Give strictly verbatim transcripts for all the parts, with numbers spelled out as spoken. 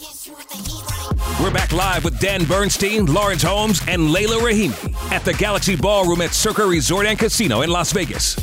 We're back live with Dan Bernstein, Lawrence Holmes, and Layla Rahimi at the Galaxy Ballroom at Circa Resort and Casino in Las Vegas.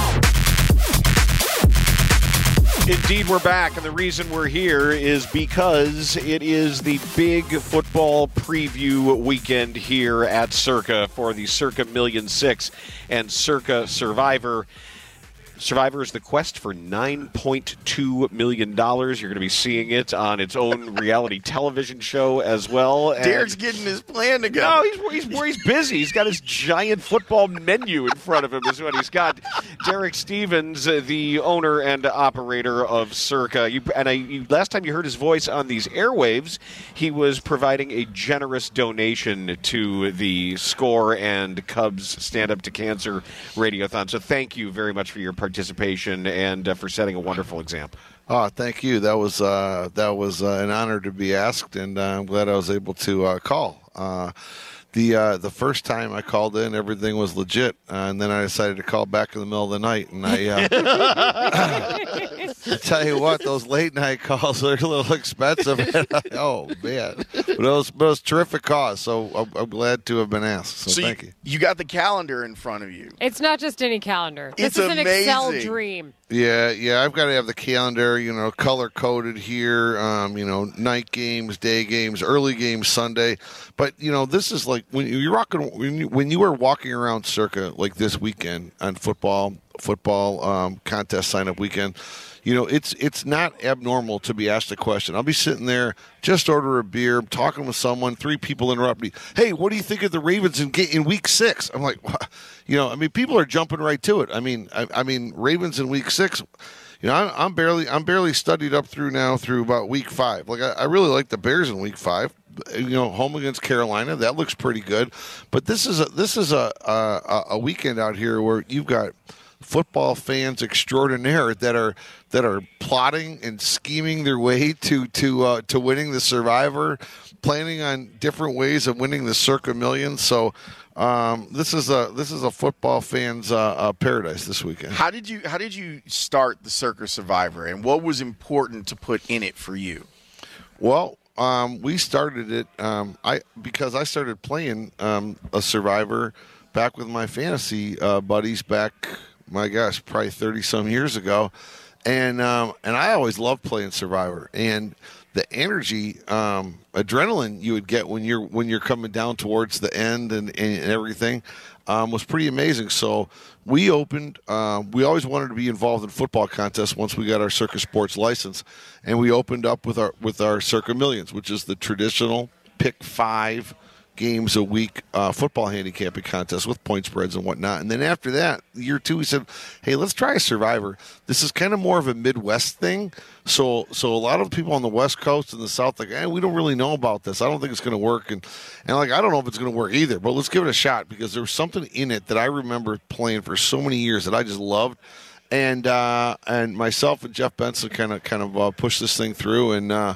Indeed, we're back, and the reason we're here is because it is the big football preview weekend here at Circa for the Circa Million Six and Circa Survivor. Survivor is the quest for nine point two million dollars. You're going to be seeing it on its own reality television show as well. And Derek's getting his plan together. No, he's, he's, he's busy. He's got his giant football menu in front of him is what he's got. Derek Stevens, uh, the owner and operator of Circa. You, and I, you, last time you heard his voice on these airwaves, he was providing a generous donation to the SCORE and Cubs Stand Up to Cancer Radiothon. So thank you very much for your participation. participation and uh, for setting a wonderful example. Oh, thank you. That was uh, that was uh, an honor to be asked, and uh, I'm glad I was able to uh, call. Uh, the uh, the first time I called in, everything was legit, uh, and then I decided to call back in the middle of the night, and I, uh, I tell you what, those late night calls are a little expensive. Oh man, but it was but it was a terrific cause, so I'm, I'm glad to have been asked. So, So thank you, you. you got the calendar in front of you. It's not just any calendar. This It's is an Excel amazing. dream. Yeah, yeah, I've got to have the calendar, you know, color coded here. Um, you know, night games, day games, early games, Sunday. But you know, this is like when you're rocking when you, when you were walking around Circa like this weekend on football football um, contest sign up weekend. You know, it's it's not abnormal to be asked a question. I'll be sitting there, just order a beer, talking with someone, three people interrupt me. Hey, what do you think of the Ravens in, in week six? I'm like, what? You know, I mean, people are jumping right to it. I mean, I, I mean, Ravens in week six. You know, I'm, I'm barely I'm barely studied up through now through about week five. Like, I, I really like the Bears in week five. You know, home against Carolina, that looks pretty good. But this is a this is a a, a weekend out here where you've got football fans extraordinaire that are that are plotting and scheming their way to to uh, to winning the Survivor, planning on different ways of winning the Circa Million. So um, this is a this is a football fans' uh, uh, paradise this weekend. How did you How did you start the Circa Survivor, and what was important to put in it for you? Well, um, we started it um, I because I started playing um, a Survivor back with my fantasy uh, buddies back. My gosh, probably thirty some years ago, and um, and I always loved playing Survivor, and the energy, um, adrenaline you would get when you're when you're coming down towards the end and, and, and everything um, was pretty amazing. So we opened. Uh, we always wanted to be involved in football contests once we got our Circa Sports license, and we opened up with our with our Circa Millions, which is the traditional pick five games a week uh, football handicapping contest with point spreads and whatnot. And then after that, year two, we said, hey, let's try a Survivor. This is kind of more of a Midwest thing. So so a lot of people on the West Coast and the South, like, hey, we don't really know about this. I don't think it's going to work. And, and like, I don't know if it's going to work either, but let's give it a shot because there was something in it that I remember playing for so many years that I just loved. And uh, and myself and Jeff Benson kind of kind of uh, pushed this thing through, and uh,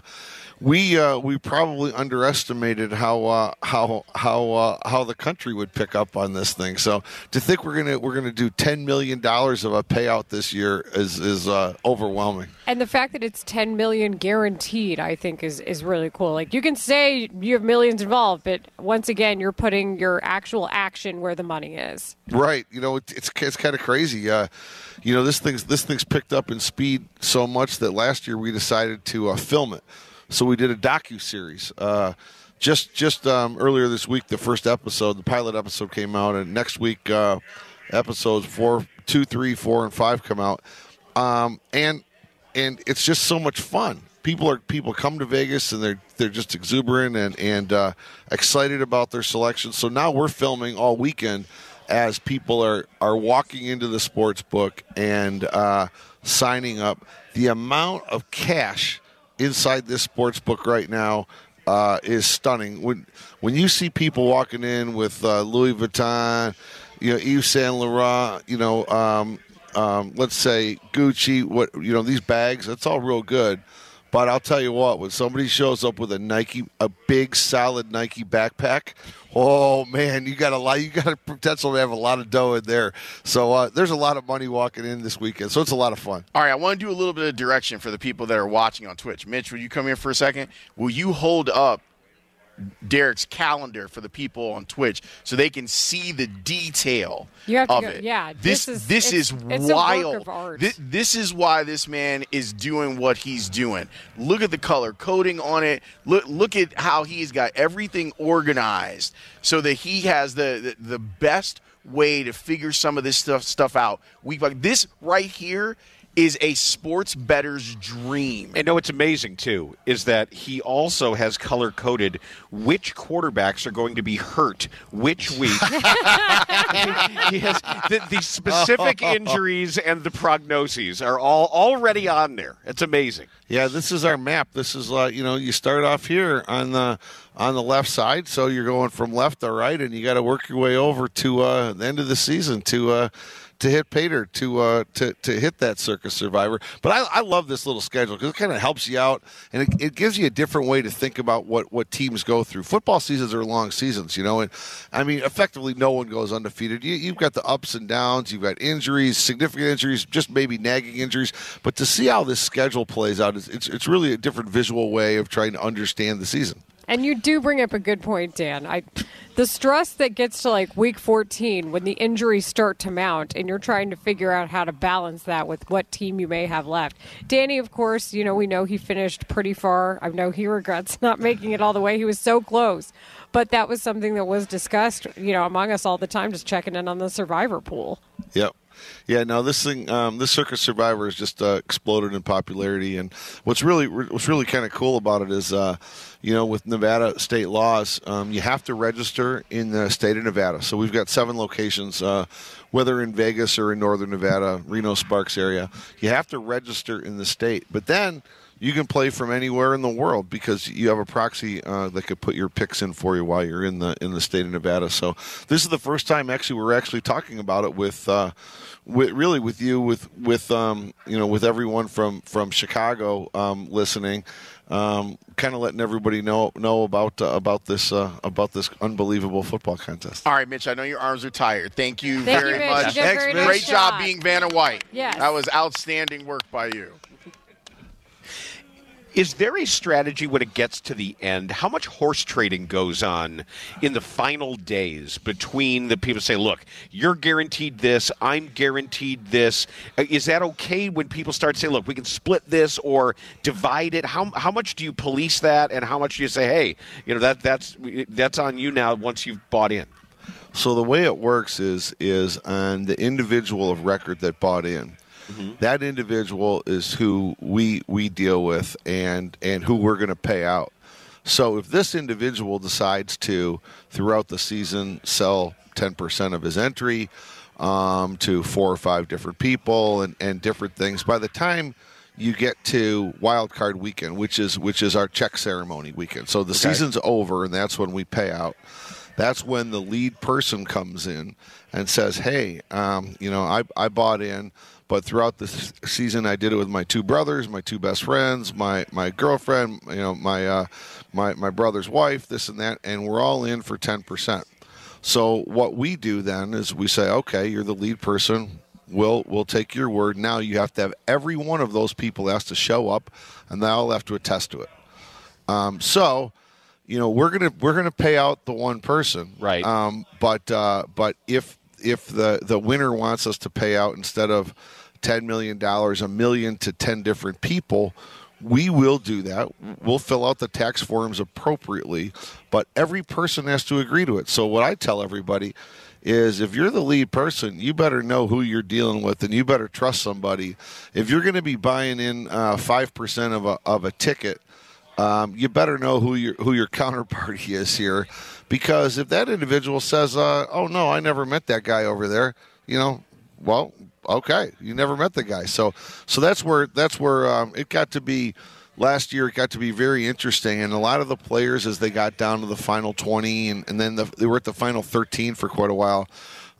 we uh, we probably underestimated how uh, how how uh, how the country would pick up on this thing. So to think we're gonna we're gonna do ten million dollars of a payout this year is is uh, overwhelming. And the fact that it's ten million guaranteed, I think, is is really cool. Like, you can say you have millions involved, but once again, you're putting your actual action where the money is. Right. You know, it, it's it's kind of crazy. Uh, you know, this thing's this thing's picked up in speed so much that last year we decided to uh, film it. So we did a docu-series. Uh, just just um, earlier this week, the first episode, the pilot episode came out, and next week uh, episodes four, two, three, four, and five come out. Um, and and it's just so much fun. People are people come to Vegas and they're they're just exuberant and and uh, excited about their selection. So now we're filming all weekend as people are, are walking into the sports book and uh, signing up. The amount of cash inside this sports book right now uh, is stunning. When when you see people walking in with uh, Louis Vuitton, you know, Yves Saint Laurent, you know, um, um, let's say Gucci, what you know, these bags, that's all real good. But I'll tell you what, when somebody shows up with a Nike, a big, solid Nike backpack, oh man, you got a lot. You got a potential to have a lot of dough in there. So uh, there's a lot of money walking in this weekend. So it's a lot of fun. All right, I want to do a little bit of direction for the people that are watching on Twitch. Mitch, will you come here for a second? Will you hold up Derek's calendar for the people on Twitch so they can see the detail you have to of go, it? Yeah, this this is this it's, is it's wild. A work of art. This, this is why this man is doing what he's doing. Look at the color coding on it. Look look at how he's got everything organized so that he has the the, the best way to figure some of this stuff stuff out. We like this right here is a sports bettor's dream. And no, it's amazing, too, is that he also has color-coded which quarterbacks are going to be hurt which week. He has the, the specific injuries and the prognoses are all already on there. It's amazing. Yeah, this is our map. This is, uh, you know, you start off here on the on the left side, so you're going from left to right, and you got to work your way over to uh, the end of the season to uh, to hit Pater, to uh, to to hit that Circus Survivor. But I, I love this little schedule because it kind of helps you out, and it, it gives you a different way to think about what, what teams go through. Football seasons are long seasons, you know, and I mean, effectively, no one goes undefeated. You, you've got the ups and downs, you've got injuries, significant injuries, just maybe nagging injuries. But to see how this schedule plays out, is it's it's really a different visual way of trying to understand the season. And you do bring up a good point, Dan. I, the stress that gets to like week fourteen when the injuries start to mount and you're trying to figure out how to balance that with what team you may have left. Danny, of course, you know, we know he finished pretty far. I know he regrets not making it all the way. He was so close. But that was something that was discussed, you know, among us all the time, just checking in on the survivor pool. Yep. Yeah, no, this thing, um, this Circus Survivor has just uh, exploded in popularity, and what's really, what's really kind of cool about it is, uh, you know, with Nevada state laws, um, you have to register in the state of Nevada. So we've got seven locations, uh, whether in Vegas or in northern Nevada, Reno, Sparks area. You have to register in the state, but then you can play from anywhere in the world because you have a proxy uh, that could put your picks in for you while you're in the in the state of Nevada. So this is the first time actually we're actually talking about it with, uh, with really with you with with um, you know with everyone from from Chicago um, listening, um, kind of letting everybody know know about uh, about this uh, about this unbelievable football contest. All right, Mitch, I know your arms are tired. Thank you Thank very you, Mitch. much. You did a very nice Great job job. being Vanna White. Yes. That was outstanding work by you. Is there a strategy when it gets to the end? How much horse trading goes on in the final days between the people say, look, you're guaranteed this, I'm guaranteed this. Is that okay when people start saying, look, we can split this or divide it? How how much do you police that, and how much do you say, hey, you know, that that's that's on you now once you've bought in? So the way it works is is on the individual of record that bought in. Mm-hmm. That individual is who we we deal with and, and who we're going to pay out. So if this individual decides to, throughout the season, sell ten percent of his entry um, to four or five different people and, and different things, by the time you get to Wild Card Weekend, which is which is our check ceremony weekend, so the okay. season's over and that's when we pay out. That's when the lead person comes in and says, hey, um, you know, I, I bought in, but throughout the season I did it with my two brothers, my two best friends, my, my girlfriend, you know, my, uh, my my brother's wife, this and that, and we're all in for ten percent. So what we do then is we say, okay, you're the lead person. We'll, we'll take your word. Now you have to have every one of those people has to show up, and they all have to attest to it. Um, so... You know, we're gonna we're gonna pay out the one person, right? Um, but uh, but if if the, the winner wants us to pay out instead of ten million dollars, a million to ten different people, we will do that. We'll fill out the tax forms appropriately, but every person has to agree to it. So what I tell everybody is, if you're the lead person, you better know who you're dealing with, and you better trust somebody. If you're going to be buying in uh, five percent of a of a ticket. Um, you better know who your who your counterparty is here, because if that individual says, uh, "Oh no, I never met that guy over there," you know, well, okay, you never met the guy. So, so that's where that's where um, it got to be. Last year, it got to be very interesting, and a lot of the players, as they got down to the final twenty, and, and then the, they were at the final thirteen for quite a while.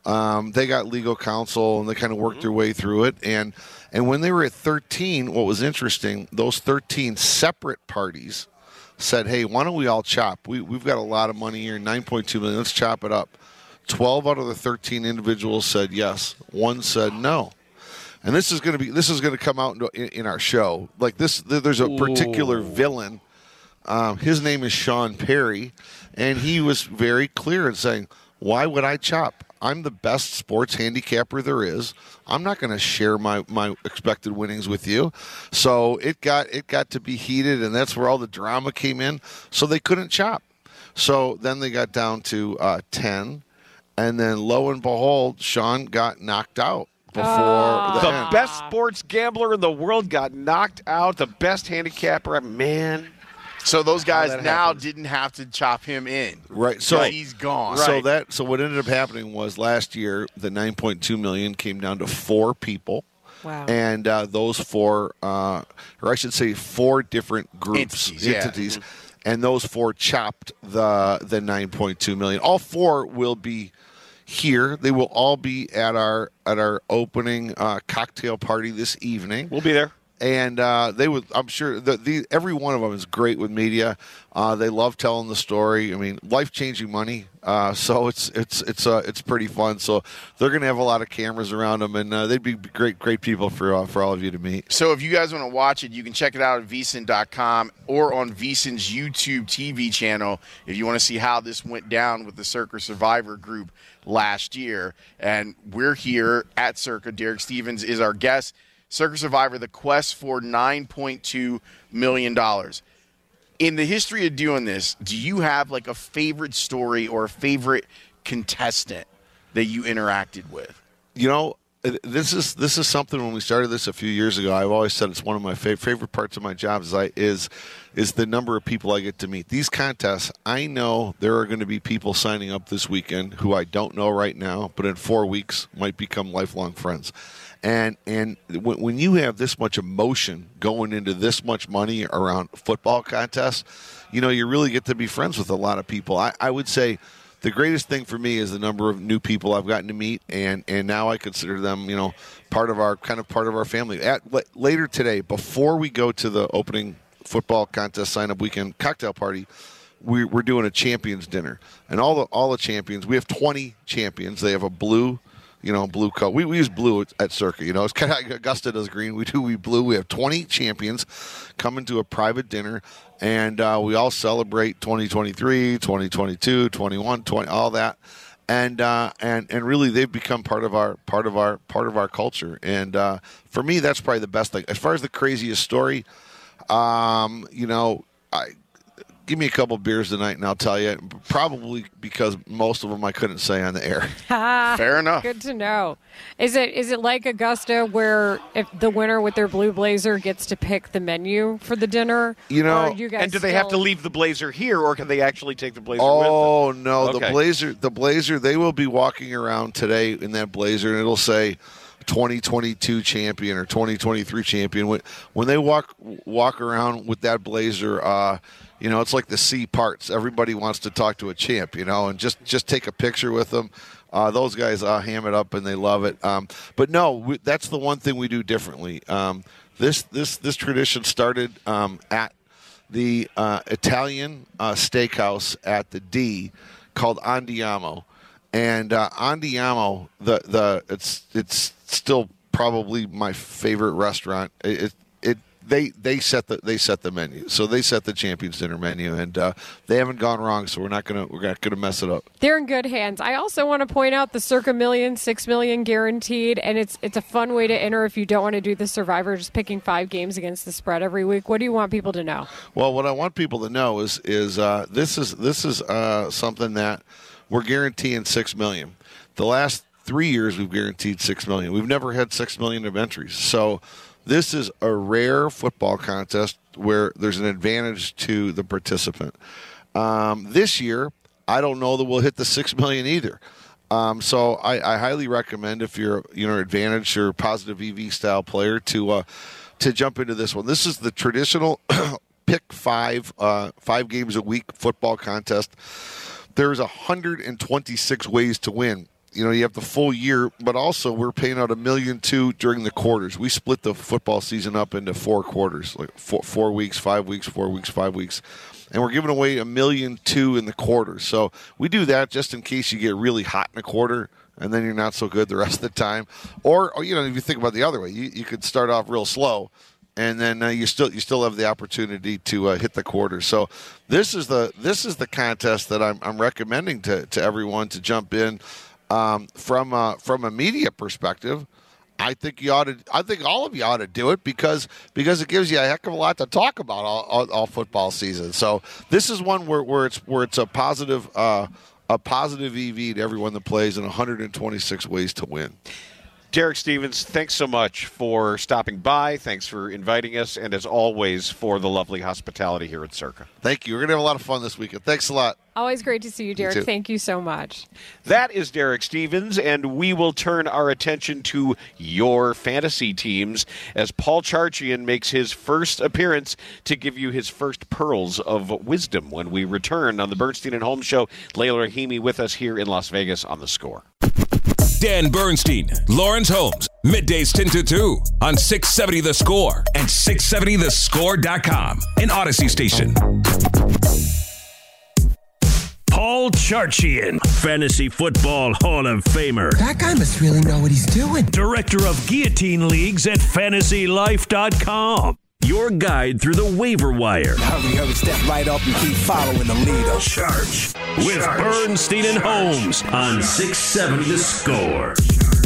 Um, they got legal counsel and they kind of worked their way through it. And and when they were at thirteen, what was interesting, those thirteen separate parties said, hey, why don't we all chop? We, we've got a lot of money here, nine point two million dollars. Let's chop it up. twelve out of the thirteen individuals said yes. One said no. And this is going to be this is going to come out in, in our show. Like this, there's a particular Ooh. villain. Um, his name is Sean Perry, and he was very clear in saying, why would I chop? I'm the best sports handicapper there is. I'm not going to share my, my expected winnings with you. So it got it got to be heated, and that's where all the drama came in. So they couldn't chop. So then they got down to uh, ten, and then lo and behold, Sean got knocked out. Before oh. the, the end. best sports gambler in the world got knocked out. The best handicapper, man. So those guys now happens. didn't have to chop him in. Right. So right. he's gone. So right. that so what ended up happening was last year the nine point two million came down to four people. Wow. And uh, those four, uh, or I should say, four different groups, entities, yeah. entities mm-hmm. and those four chopped the the nine point two million. All four will be here. They will all be at our at our opening uh, cocktail party this evening. We'll be there. And uh, they would, I'm sure, the, the, every one of them is great with media. Uh, they love telling the story. I mean, life-changing money. Uh, so it's it's it's uh, it's pretty fun. So they're going to have a lot of cameras around them, and uh, they'd be great great people for uh, for all of you to meet. So if you guys want to watch it, you can check it out at V S I N dot com or on V S I N's YouTube T V channel if you want to see how this went down with the Circa Survivor group last year. And we're here at Circa. Derek Stevens is our guest. Circa Survivor, the quest for nine point two million dollars. In the history of doing this, do you have like a favorite story or a favorite contestant that you interacted with? You know, this is this is something when we started this a few years ago. I've always said it's one of my fav- favorite parts of my job is, I, is, is the number of people I get to meet. These contests, I know there are going to be people signing up this weekend who I don't know right now, but in four weeks might become lifelong friends. And and when, when you have this much emotion going into this much money around football contests, you know, you really get to be friends with a lot of people. I, I would say the greatest thing for me is the number of new people I've gotten to meet, and, and now I consider them, you know, part of our kind of part of our family. At later today, before we go to the opening football contest sign-up weekend cocktail party, we, we're doing a champions dinner, and all the all the champions. We have twenty champions. They have a blue. You know, blue coat. We, we use blue at, at Circa. You know, it's kind of like Augusta does green. We do we blue. We have twenty champions coming to a private dinner, and uh, we all celebrate twenty twenty-three, twenty twenty-two, twenty-one, twenty, all that, and uh, and and really they've become part of our part of our part of our culture. And uh, for me, that's probably the best thing. As far as the craziest story, um, you know, I. Give me a couple beers tonight, and I'll tell you. Probably because most of them I couldn't say on the air. Fair enough. Good to know. Is it is it like Augusta, where if the winner with their blue blazer gets to pick the menu for the dinner? You know, you guys and do they still... have to leave the blazer here, or can they actually take the blazer oh, with them? no, Okay. the blazer, the blazer. They will be walking around today in that blazer, and it'll say twenty twenty-two champion or twenty twenty-three champion. When when they walk walk around with that blazer, uh, you know, it's like the C parts. Everybody wants to talk to a champ, you know, and just, just take a picture with them. Uh, those guys uh, ham it up and they love it. Um, but no, we, that's the one thing we do differently. Um, this this this tradition started um, at the uh, Italian uh, steakhouse at the D called Andiamo. And uh, Andiamo, the the it's it's still probably my favorite restaurant. It, it, it they they set the they set the menu, so they set the Champions Dinner menu, and uh, they haven't gone wrong. So we're not gonna we're not gonna mess it up. They're in good hands. I also want to point out the Circa Million, six million guaranteed, and it's it's a fun way to enter if you don't want to do the Survivor, just picking five games against the spread every week. What do you want people to know? Well, what I want people to know is is uh, this is this is uh, something that we're guaranteeing six million. The last three years we've guaranteed six million. We've never had six million of entries. So this is a rare football contest where there's an advantage to the participant. Um, this year, I don't know that we'll hit the six million either. Um, so I, I highly recommend if you're you know advantage or positive E V style player to uh, to jump into this one. This is the traditional pick five uh, five games a week football contest. There's one hundred twenty-six ways to win. you know, you have the full year, but also we're paying out a million two during the quarters. We split the football season up into four quarters, like four, four weeks, five weeks, four weeks, five weeks. And we're giving away a million two in the quarters. So we do that just in case you get really hot in a quarter and then you're not so good the rest of the time. Or, or you know, if you think about it the other way, you, you could start off real slow and then uh, you still you still have the opportunity to uh, hit the quarter. So this is the this is the contest that I'm I'm recommending to, to everyone to jump in. Um, from uh, from a media perspective, I think you ought to. I think all of you ought to do it because because it gives you a heck of a lot to talk about all, all, all football season. So this is one where, where it's where it's a positive uh, a positive E V to everyone that plays in one hundred twenty-six ways to win. Derek Stevens, thanks so much for stopping by. Thanks for inviting us, and as always, for the lovely hospitality here at Circa. Thank you. We're going to have a lot of fun this weekend. Thanks a lot. Always great to see you, Derek. You Thank you so much. That is Derek Stevens, and we will turn our attention to your fantasy teams as Paul Charchian makes his first appearance to give you his first pearls of wisdom when we return on the Bernstein and Holmes Show. Layla Rahimi with us here in Las Vegas on The Score. Dan Bernstein, Lawrence Holmes, middays ten to two on six seventy The Score and six seventy the score dot com, an Odyssey station. Paul Charchian, Fantasy Football Hall of Famer. That guy must really know what he's doing. Director of Guillotine Leagues at fantasy life dot com. Your guide through the waiver wire. Hurry, hurry, step right up and keep following the leader. Charge with Charge. Bernstein and Holmes on six seventy The Score.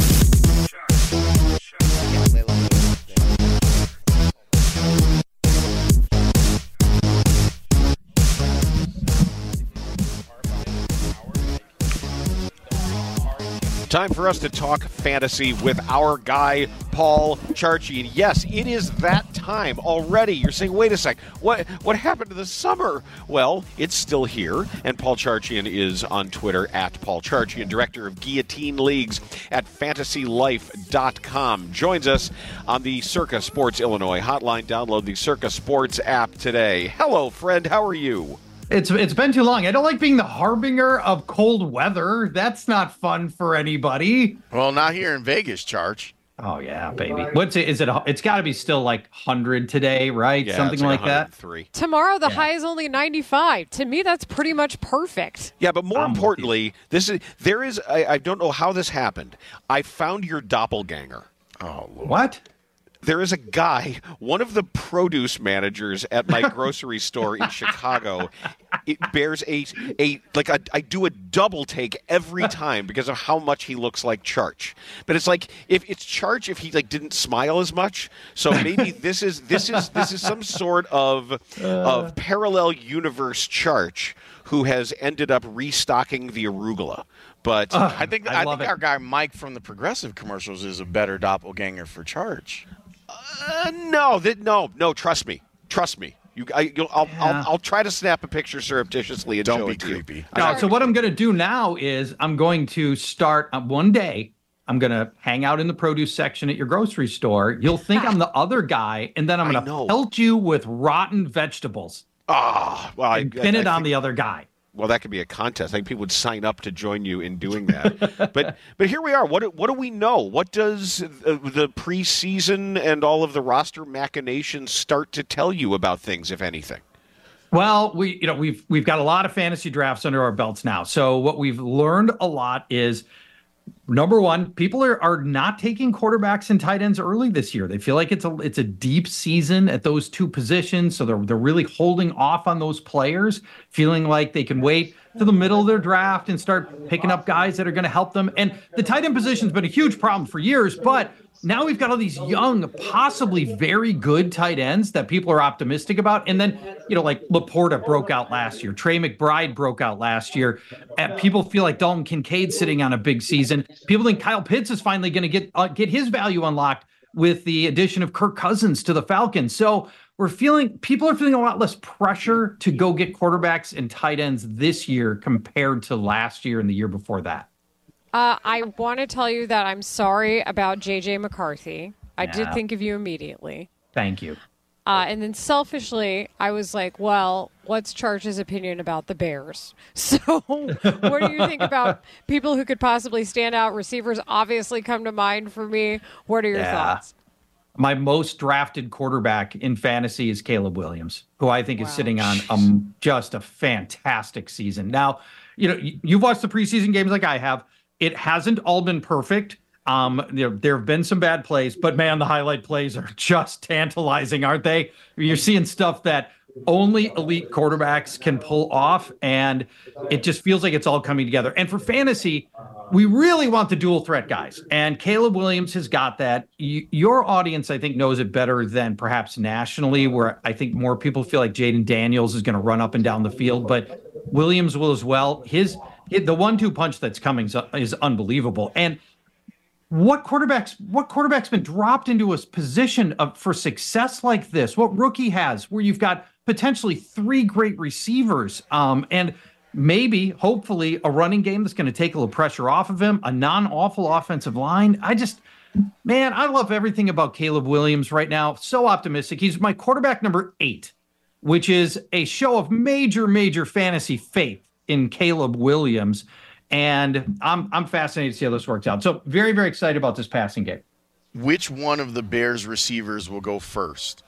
Time for us to talk fantasy with our guy, Paul Charchian. Yes, it is that time already. You're saying, wait a sec, what what happened to the summer? Well, it's still here, and Paul Charchian is on Twitter at Paul Charchian, director of Guillotine Leagues at fantasy life dot com. Joins us on the Circa Sports Illinois hotline. Download the Circa Sports app today. Hello, friend. How are you? It's it's been too long. I don't like being the harbinger of cold weather. That's not fun for anybody. Well, not here in Vegas, Charge. Oh yeah, baby. What's it? Is it? It's got to be still like one hundred today, right? Yeah, Something like, like that. Tomorrow the Yeah. high is only ninety-five. To me, that's pretty much perfect. Yeah, but more I'm with importantly, this is there is. I, I don't know how this happened. I found your doppelganger. Oh, Lord. What? There is a guy, one of the produce managers at my grocery store in Chicago. It bears a a like a, I do a double take every time because of how much he looks like Charch. But it's like if it's Charch if he like didn't smile as much. So maybe this is this is this is some sort of of parallel universe Charch who has ended up restocking the arugula. But Uh, I think I I, love think it. our guy Mike from the Progressive commercials is a better doppelganger for Charge. Uh, no, that, no, no. Trust me, trust me. You, I, you'll, I'll, Yeah. I'll, I'll try to snap a picture surreptitiously and Don't show be it to you. creepy. No, so what I'm going to do now is I'm going to start uh, one day. I'm going to hang out in the produce section at your grocery store. You'll think I'm the other guy, and then I'm I going know. to pelt you with rotten vegetables Ah, well, I, and I- pin I it on think- the other guy. Well, that could be a contest. I think people would sign up to join you in doing that. but but here we are. What do- what do we know? What does uh, the preseason and all of the roster machinations start to tell you about things, if anything? Well, we you know we've we've got a lot of fantasy drafts under our belts now. So what we've learned a lot is number one, people are are not taking quarterbacks and tight ends early this year. They feel like it's a it's a deep season at those two positions, so they're they're really holding off on those players, feeling like they can wait to the middle of their draft and start picking up guys that are going to help them. And the tight end position's been a huge problem for years, but now we've got all these young, possibly very good tight ends that people are optimistic about. And then, you know, like Laporta broke out last year. Trey McBride broke out last year. And people feel like Dalton Kincaid's sitting on a big season. People think Kyle Pitts is finally going to get uh, get his value unlocked with the addition of Kirk Cousins to the Falcons. So we're feeling, people are feeling a lot less pressure to go get quarterbacks and tight ends this year compared to last year and the year before that. Uh, I want to tell you that I'm sorry about J J McCarthy. I did Yeah. think of you immediately. Thank you. Uh, and then selfishly, I was like, well, what's Charge's opinion about the Bears? So what do you think about people who could possibly stand out? Receivers obviously come to mind for me. What are your Yeah. thoughts? My most drafted quarterback in fantasy is Caleb Williams, who I think Wow. is sitting on um, just a fantastic season. Now, you know, you- you've watched the preseason games like I have. It hasn't all been perfect. Um, there, there have been some bad plays, but man, the highlight plays are just tantalizing, aren't they? You're seeing stuff that only elite quarterbacks can pull off, and it just feels like it's all coming together. And for fantasy, we really want the dual threat guys, and Caleb Williams has got that. Y- your audience, I think, knows it better than perhaps nationally, where I think more people feel like Jaden Daniels is going to run up and down the field, but Williams will as well. His the one-two punch that's coming is, is unbelievable. And What quarterbacks? What quarterback's been dropped into a position of for success like this? What rookie has, where you've got potentially three great receivers, um, and maybe, hopefully, a running game that's going to take a little pressure off of him, a non-awful offensive line. I just, man, I love everything about Caleb Williams right now. So optimistic. He's my quarterback number eight, which is a show of major, major fantasy faith in Caleb Williams. And I'm I'm fascinated to see how this works out. So very, very excited about this passing game. Which one of the Bears receivers will go first?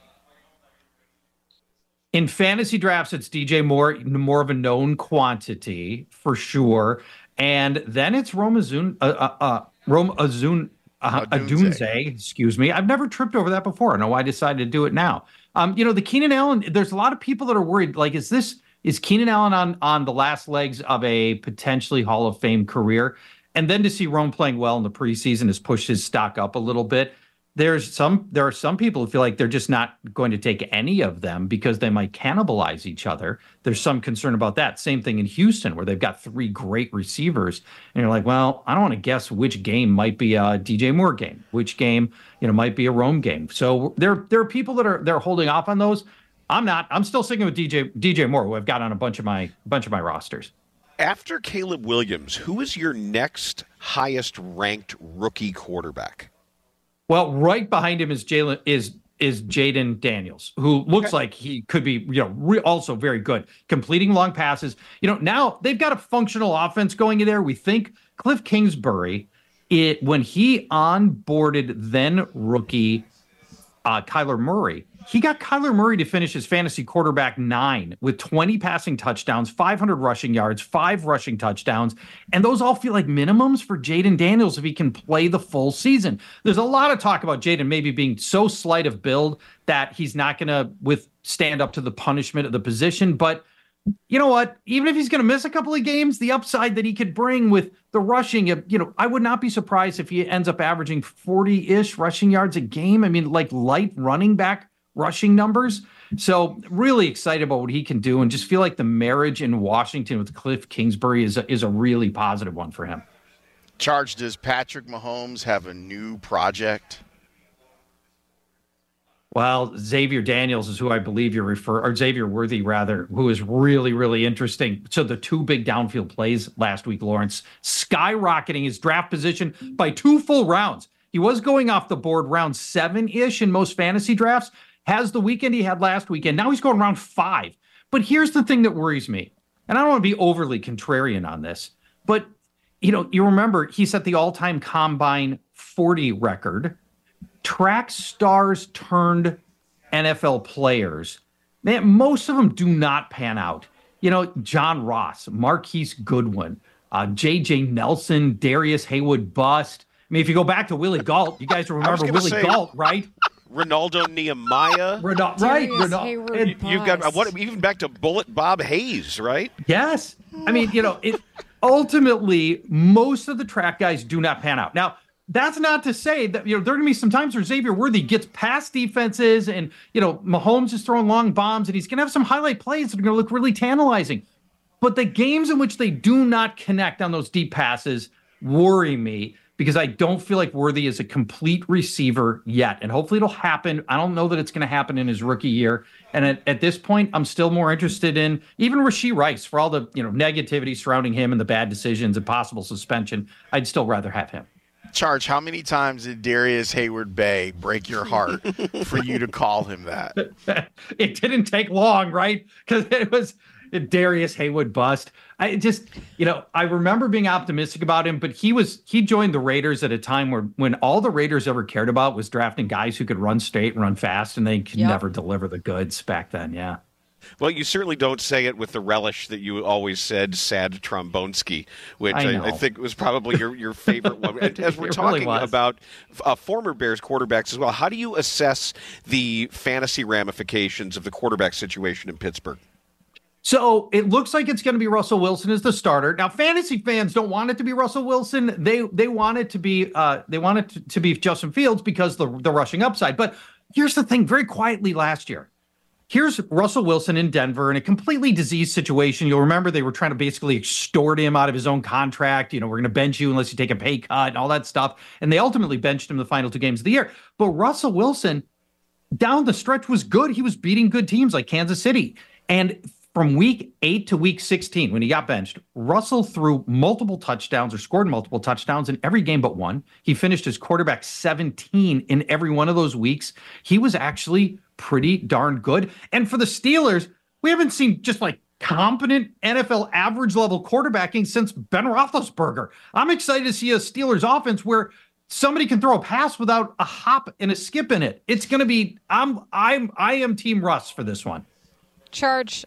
In fantasy drafts, it's D J Moore, more of a known quantity for sure. And then it's Rome Azun, uh, uh, uh, Rome Azun, uh, Odunze. Odunze, excuse me. I've never tripped over that before. I don't know why I decided to do it now. Um, you know, the Keenan Allen, there's a lot of people that are worried, like, is this, is Keenan Allen on, on the last legs of a potentially Hall of Fame career? And then to see Rome playing well in the preseason has pushed his stock up a little bit. There's some, there are some people who feel like they're just not going to take any of them because they might cannibalize each other. There's some concern about that. Same thing in Houston, where they've got three great receivers. And you're like, well, I don't want to guess which game might be a D J Moore game, which game, you know, might be a Rome game. So there, there are people that are, they're holding off on those. I'm not. I'm still sticking with D J D J Moore, who I've got on a bunch of my bunch of my rosters. After Caleb Williams, who is your next highest ranked rookie quarterback? Well, right behind him is Jalen is is Jaden Daniels, who looks okay. like he could be, you know, re- also very good, completing long passes. You know, now they've got a functional offense going in there. We think Cliff Kingsbury, it when he onboarded then rookie uh, Kyler Murray. He got Kyler Murray to finish his fantasy quarterback nine with twenty passing touchdowns, five hundred rushing yards, five rushing touchdowns. And those all feel like minimums for Jaden Daniels if he can play the full season. There's a lot of talk about Jaden maybe being so slight of build that he's not going to withstand up to the punishment of the position. But you know what? Even if he's going to miss a couple of games, the upside that he could bring with the rushing, you know, I would not be surprised if he ends up averaging forty-ish rushing yards a game. I mean, like light running back rushing numbers. So really excited about what he can do, and just feel like the marriage in Washington with Cliff Kingsbury is a, is a really positive one for him. Charge, does Patrick Mahomes have a new project? Well, Xavier Daniels is who I believe you're referring, or Xavier Worthy rather, who is really, really interesting. So the two big downfield plays last week, Lawrence, skyrocketing his draft position by two full rounds. He was going off the board round seven-ish in most fantasy drafts. Has the weekend he had last weekend. Now he's going round five. But here's the thing that worries me. And I don't want to be overly contrarian on this. But, you know, you remember he set the all-time combine forty record. Track stars turned N F L players. Man, most of them do not pan out. You know, John Ross, Marquise Goodwin, uh, J J Nelson, Darius Haywood bust. I mean, if you go back to Willie Gault, you guys remember Willie say- Gault, right? Ronaldo Nehemiah, Ronaldo, right? Ronaldo, you, you've got what? Even back to Bullet Bob Hayes, right? Yes. I mean, you know, it ultimately most of the track guys do not pan out. Now, that's not to say that, you know, there are going to be some times where Xavier Worthy gets past defenses, and you know, Mahomes is throwing long bombs, and he's going to have some highlight plays that are going to look really tantalizing. But the games in which they do not connect on those deep passes worry me, because I don't feel like Worthy is a complete receiver yet. And hopefully it'll happen. I don't know that it's going to happen in his rookie year. And at, at this point, I'm still more interested in even Rashee Rice, for all the, you know, negativity surrounding him and the bad decisions and possible suspension. I'd still rather have him. Charge, how many times did Darius Hayward Bay break your heart for you to call him that? It didn't take long, right? Because it was a Darius Hayward bust. I just, you know, I remember being optimistic about him, but he was he joined the Raiders at a time where when all the Raiders ever cared about was drafting guys who could run straight and run fast, and they could Yep. never deliver the goods back then. Yeah. Well, you certainly don't say it with the relish that you always said, sad Trombonski, which I I, know. I think was probably your, your favorite one. And as we're It really talking was. about uh, former Bears quarterbacks as well, how do you assess the fantasy ramifications of the quarterback situation in Pittsburgh? So it looks like it's going to be Russell Wilson as the starter. Now, fantasy fans don't want it to be Russell Wilson. They they want it to be uh, they want it to, to be Justin Fields because the the rushing upside. But here's the thing: very quietly last year, here's Russell Wilson in Denver in a completely diseased situation. You'll remember they were trying to basically extort him out of his own contract. You know, we're going to bench you unless you take a pay cut and all that stuff. And they ultimately benched him the final two games of the year. But Russell Wilson down the stretch was good. He was beating good teams like Kansas City. And from week eight to week sixteen, when he got benched, Russell threw multiple touchdowns or scored multiple touchdowns in every game but one. He finished as quarterback seventeen in every one of those weeks. He was actually pretty darn good. And for the Steelers, we haven't seen just like competent N F L average level quarterbacking since Ben Roethlisberger. I'm excited to see a Steelers offense where somebody can throw a pass without a hop and a skip in it. It's going to be, I'm, I'm, I am Team Russ for this one. Charge,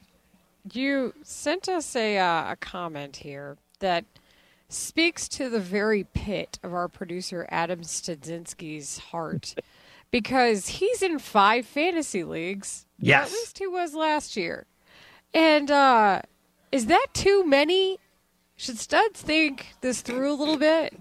you sent us a, uh, a comment here that speaks to the very pit of our producer Adam Stadzinski's heart because he's in five fantasy leagues. Yes. At least he was last year. And uh, is that too many? Should Studs think this through a little bit?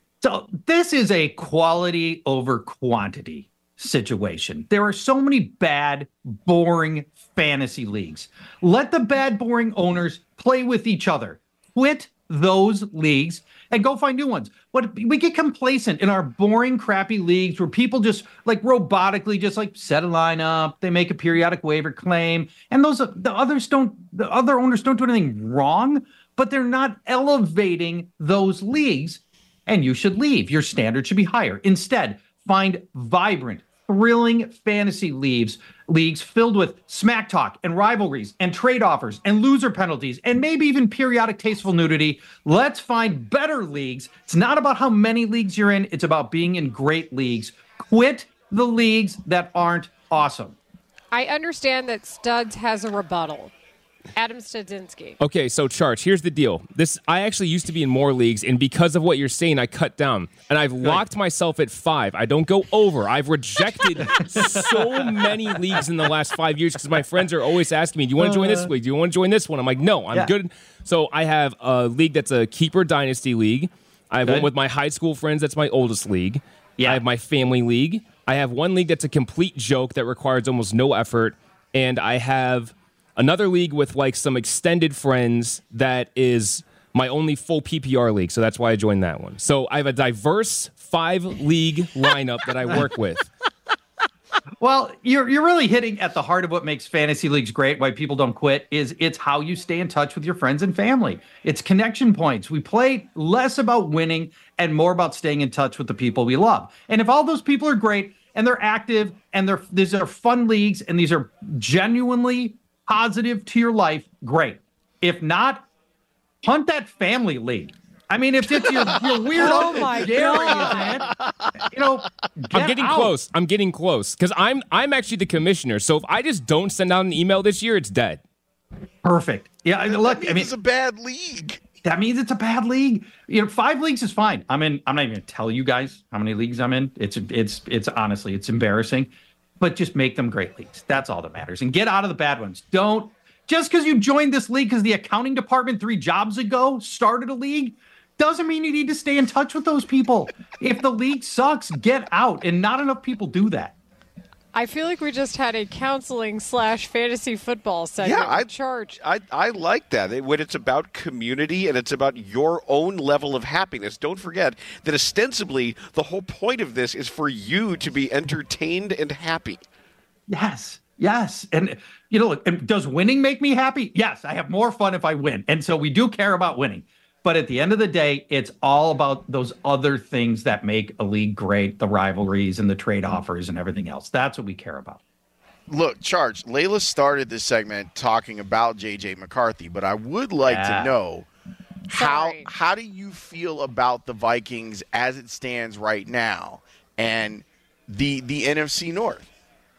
So this is a quality over quantity situation. There are so many bad, boring fantasy leagues. Let the bad, boring owners play with each other. Quit those leagues and go find new ones. What we get complacent in our boring, crappy leagues where people just like robotically just like set a lineup, they make a periodic waiver claim, and those the others don't. The other owners don't do anything wrong, but they're not elevating those leagues. And you should leave. Your standard should be higher. Instead, find vibrant, thrilling fantasy leagues, leagues filled with smack talk and rivalries and trade offers and loser penalties and maybe even periodic tasteful nudity. Let's find better leagues. It's not about how many leagues you're in. It's about being in great leagues. Quit the leagues that aren't awesome. I understand that Studs has a rebuttal. Adam Stadzinski. Okay, so Charge, here's the deal. This I actually used to be in more leagues, and because of what you're saying, I cut down. And I've locked myself at five. I don't go over. I've rejected so many leagues in the last five years because my friends are always asking me, do you want to join this league? Do you want to join this one? I'm like, no, I'm Yeah. good. So I have a league that's a keeper dynasty league. I have Good. one with my high school friends. That's my oldest league. Yeah. I have my family league. I have one league that's a complete joke that requires almost no effort. And I have another league with like some extended friends that is my only full P P R league. So that's why I joined that one. So I have a diverse five league lineup that I work with. Well, you're you're really hitting at the heart of what makes fantasy leagues great, why people don't quit, is it's how you stay in touch with your friends and family. It's connection points. We play less about winning and more about staying in touch with the people we love. And if all those people are great and they're active and they're these are fun leagues and these are genuinely positive to your life, great. If not, hunt that family league. I mean, if it's your, your weird Oh Uncle my Gary, God. man, you know, I'm get getting out. close. I'm getting close because I'm I'm actually the commissioner. So if I just don't send out an email this year, it's dead. Perfect. Yeah, I mean, look, That I means mean, it's a bad league. that means it's a bad league. You know, five leagues is fine. I'm in. I'm not even going to tell you guys how many leagues I'm in. It's it's it's honestly it's embarrassing, but just make them great leagues. That's all that matters. And get out of the bad ones. Don't just because you joined this league because the accounting department three jobs ago started a league doesn't mean you need to stay in touch with those people. If the league sucks, get out. And not enough people do that. I feel like we just had a counseling slash fantasy football segment. Yeah, I with Charge. I, I like that. It- When it's about community and it's about your own level of happiness. Don't forget that ostensibly the whole point of this is for you to be entertained and happy. Yes. Yes. And, you know, and does winning make me happy? Yes. I have more fun if I win. And so we do care about winning. But at the end of the day, it's all about those other things that make a league great, the rivalries and the trade offers and everything else. That's what we care about. Look, Charge, Layla started this segment talking about J J McCarthy, but I would like Yeah. to know how Sorry. how do you feel about the Vikings as it stands right now and the the N F C North?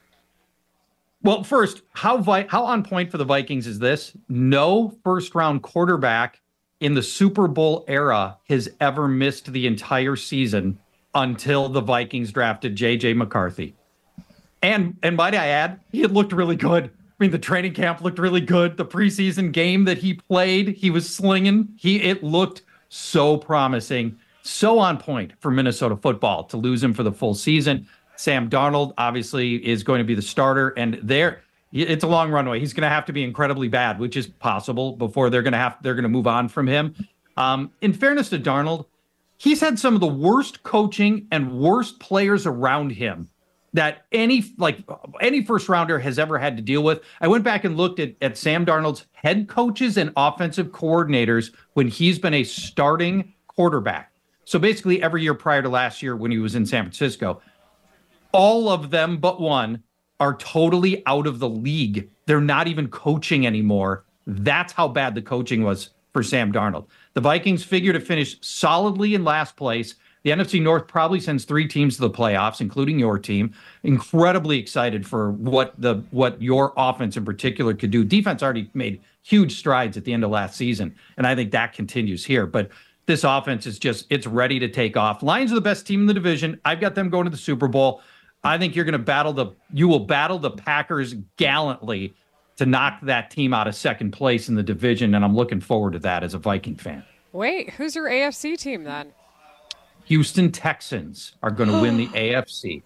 Well, first, how vi- how on point for the Vikings is this? No first-round quarterback in the Super Bowl era has ever missed the entire season until the Vikings drafted J J McCarthy. And and might I add, he had looked really good. I mean, the training camp looked really good. The preseason game that he played, he was slinging. He it looked so promising, so on point for Minnesota football to lose him for the full season. Sam Darnold obviously is going to be the starter, and there it's a long runway. He's going to have to be incredibly bad, which is possible before they're going to have they're going to move on from him. Um, in fairness to Darnold, he's had some of the worst coaching and worst players around him that any like any first rounder has ever had to deal with. I went back and looked at, at Sam Darnold's head coaches and offensive coordinators when he's been a starting quarterback. So basically every year prior to last year when he was in San Francisco, all of them but one are totally out of the league. They're not even coaching anymore. That's how bad the coaching was for Sam Darnold. The Vikings figure to finish solidly in last place. The N F C North probably sends three teams to the playoffs, including your team. Incredibly excited for what the what your offense in particular could do. Defense already made huge strides at the end of last season, and I think that continues here. But this offense is just, it's ready to take off. Lions are the best team in the division. I've got them going to the Super Bowl. I think you're going to battle the, you will battle the Packers gallantly to knock that team out of second place in the division, and I'm looking forward to that as a Viking fan. Wait, who's your A F C team then? Houston Texans are going to win the A F C.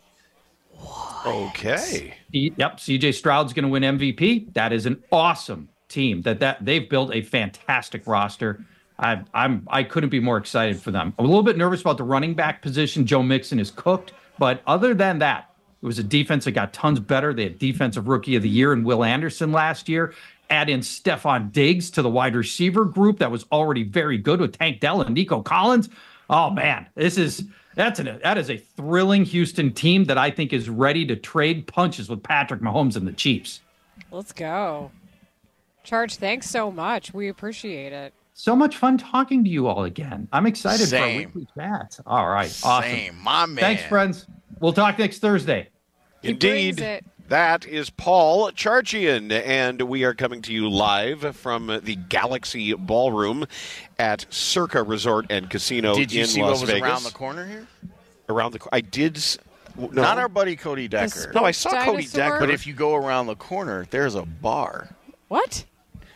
Okay. C- Yep, C J Stroud's going to win M V P. That is an awesome team. That that they've built a fantastic roster. I, I'm I couldn't be more excited for them. I'm a little bit nervous about the running back position. Joe Mixon is cooked, but other than that, it was a defense that got tons better. They had Defensive Rookie of the Year in Will Anderson last year. Add in Stephon Diggs to the wide receiver group that was already very good with Tank Dell and Nico Collins. Oh man, this is that's an that is a thrilling Houston team that I think is ready to trade punches with Patrick Mahomes and the Chiefs. Let's go. Charge, thanks so much. We appreciate it. So much fun talking to you all again. I'm excited Same. for our weekly chat. All right, awesome. Same, my man. Thanks, friends. We'll talk next Thursday. He brings Indeed. it. That is Paul Charchian, and we are coming to you live from the Galaxy Ballroom at Circa Resort and Casino Did you in see Las what was Vegas. around the corner here? Around the, I did. s- No, Not our buddy Cody Decker. sp- no, I saw Cody Dinosaur? Decker. But if you go around the corner, there's a bar. What?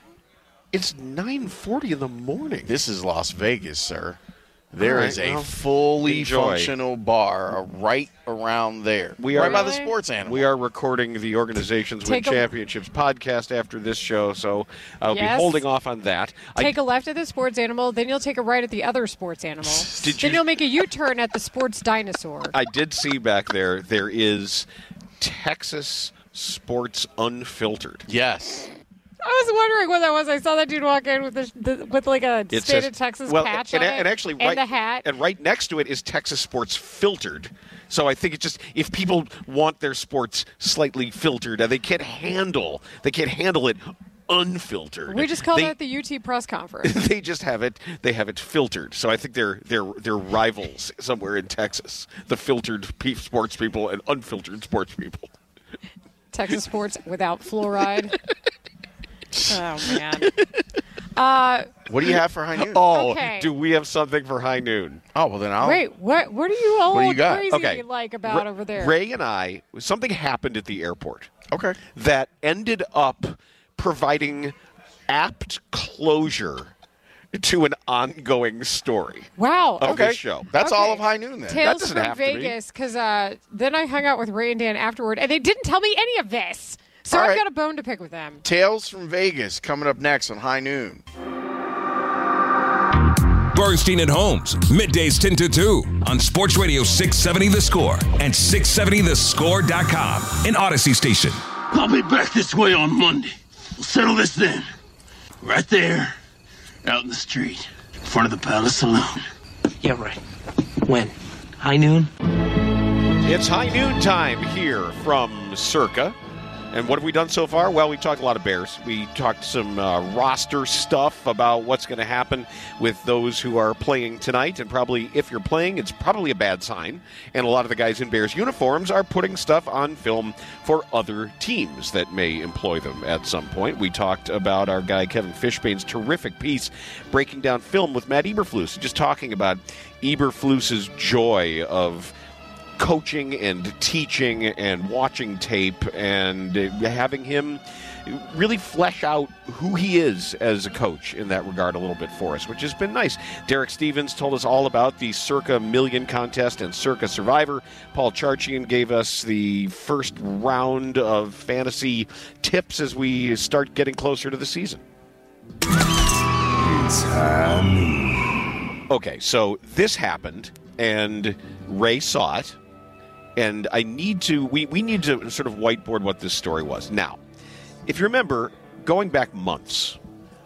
It's nine forty in the morning. This is Las Vegas, sir. There All is right, a well, fully enjoy. functional bar right around there. We right are- by the Really? sports animal. We are recording the Organizations Win Take a- Championships podcast after this show, so I'll Yes. be holding off on that. Take I, a left at the sports animal, then you'll take a right at the other sports animal. Did then you- you'll make a U-turn at the sports dinosaur. I did see back there, there is Texas Sports Unfiltered. Yes. I was wondering what that was. I saw that dude walk in with the, the with like a It state says- of Texas well, patch and, on and it, actually, and right, the hat. and right next to it is Texas Sports Filtered. So I think it's just if people want their sports slightly filtered, and they can't handle they can't handle it unfiltered. We just call they, that the U T press conference. They just have it. They have it filtered. So I think they're they're they're rivals somewhere in Texas. The filtered pe- sports people and unfiltered sports people. Texas sports without fluoride. Oh man. Uh, What do you have for high noon? Oh, Okay. do we have something for high noon? Oh, well then I'll. wait, what? What are you all What do you got? crazy Okay. like about Ra- over there? Ray and I, something happened at the airport Okay. that ended up providing apt closure to an ongoing story. Wow. Of Okay. this show. That's Okay. all of high noon then. Tales doesn't from have to be. Vegas, because uh, then I hung out with Ray and Dan afterward, and they didn't tell me any of this. So All I've right. got a bone to pick with them. Tales from Vegas coming up next on High Noon. Bernstein and Holmes, middays ten to two on Sports Radio six seventy The Score and six seventy the score dot com, an Odyssey station. I'll be back this way on Monday. We'll settle this then. Right there, out in the street. front of the Palace Saloon. Yeah, right. When? High noon? It's high noon time here from Circa. And what have we done so far? Well, we talked a lot of Bears. We talked some uh, roster stuff about what's going to happen with those who are playing tonight. And probably, if you're playing, it's probably a bad sign. And a lot of the guys in Bears uniforms are putting stuff on film for other teams that may employ them at some point. We talked about our guy Kevin Fishbane's terrific piece breaking down film with Matt Eberflus, just talking about Eberflus's joy of coaching and teaching and watching tape and having him really flesh out who he is as a coach in that regard a little bit for us, which has been nice. Derek Stevens told us all about the Circa Million Contest and Circa Survivor. Paul Charchian gave us the first round of fantasy tips as we start getting closer to the season. It's high. Okay, so this happened, and Ray saw it. And I need to, we, we need to sort of whiteboard what this story was. Now, if you remember, going back months,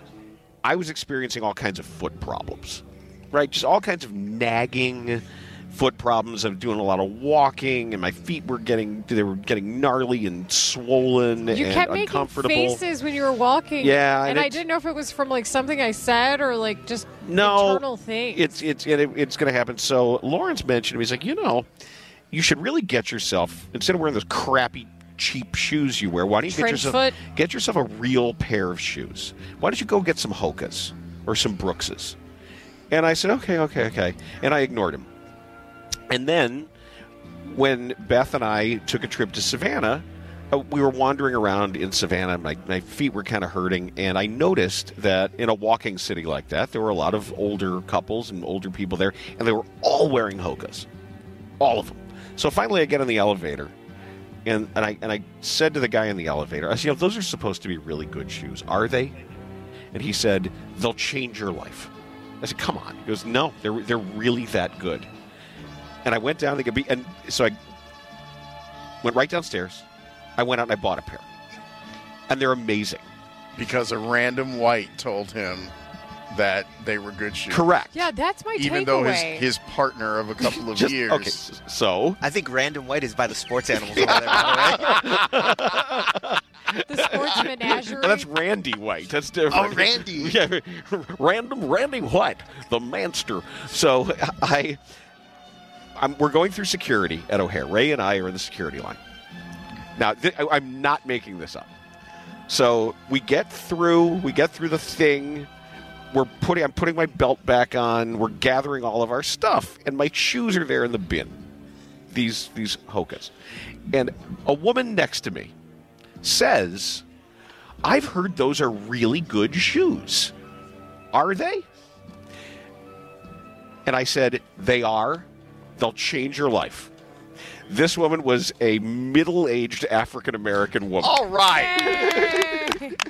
I was experiencing all kinds of foot problems, right? Just all kinds of nagging foot problems. I'm doing a lot of walking, and my feet were getting, they were getting gnarly and swollen You and kept making uncomfortable. faces when you were walking. Yeah. And, and I it, didn't know if it was from like something I said or like just no, internal things. It's, it's, it, it's going to happen. So Lawrence mentioned, he's like, you know, you should really get yourself, instead of wearing those crappy, cheap shoes you wear, why don't you get Trench yourself foot. get yourself a real pair of shoes? Why don't you go get some Hokas or some Brookses? And I said, okay, okay, okay. And I ignored him. And then when Beth and I took a trip to Savannah, uh, we were wandering around in Savannah. My, my feet were kind of hurting, and I noticed that in a walking city like that, there were a lot of older couples and older people there, and they were all wearing Hokas. All of them. So finally I get in the elevator, and, and I and I said to the guy in the elevator, I said, you know, those are supposed to be really good shoes. Are they? And he said, they'll change your life. I said, come on. He goes, no, they're they're really that good. And I went down to get, and so I went right downstairs. I went out and I bought a pair. And they're amazing. Because a random white told him that they were good shoes. Correct. Yeah, that's my Even takeaway. though his, his partner of a couple of Just, years. Okay, so. I think Random White is by the sports animals over there, by the way. The sports menagerie. Oh, that's Randy White. That's different. Oh, Randy. Yeah, random Randy White, the manster. So I, I'm, we're going through security at O'Hare. Ray and I are in the security line. Now, th- I'm not making this up. So we get through. We get through the thing. We're putting. I'm putting my belt back on. We're gathering all of our stuff, and my shoes are there in the bin. These these Hokas, and a woman next to me says, "I've heard those are really good shoes. Are they?" And I said, "They are. They'll change your life." This woman was a middle-aged African-American woman. All right.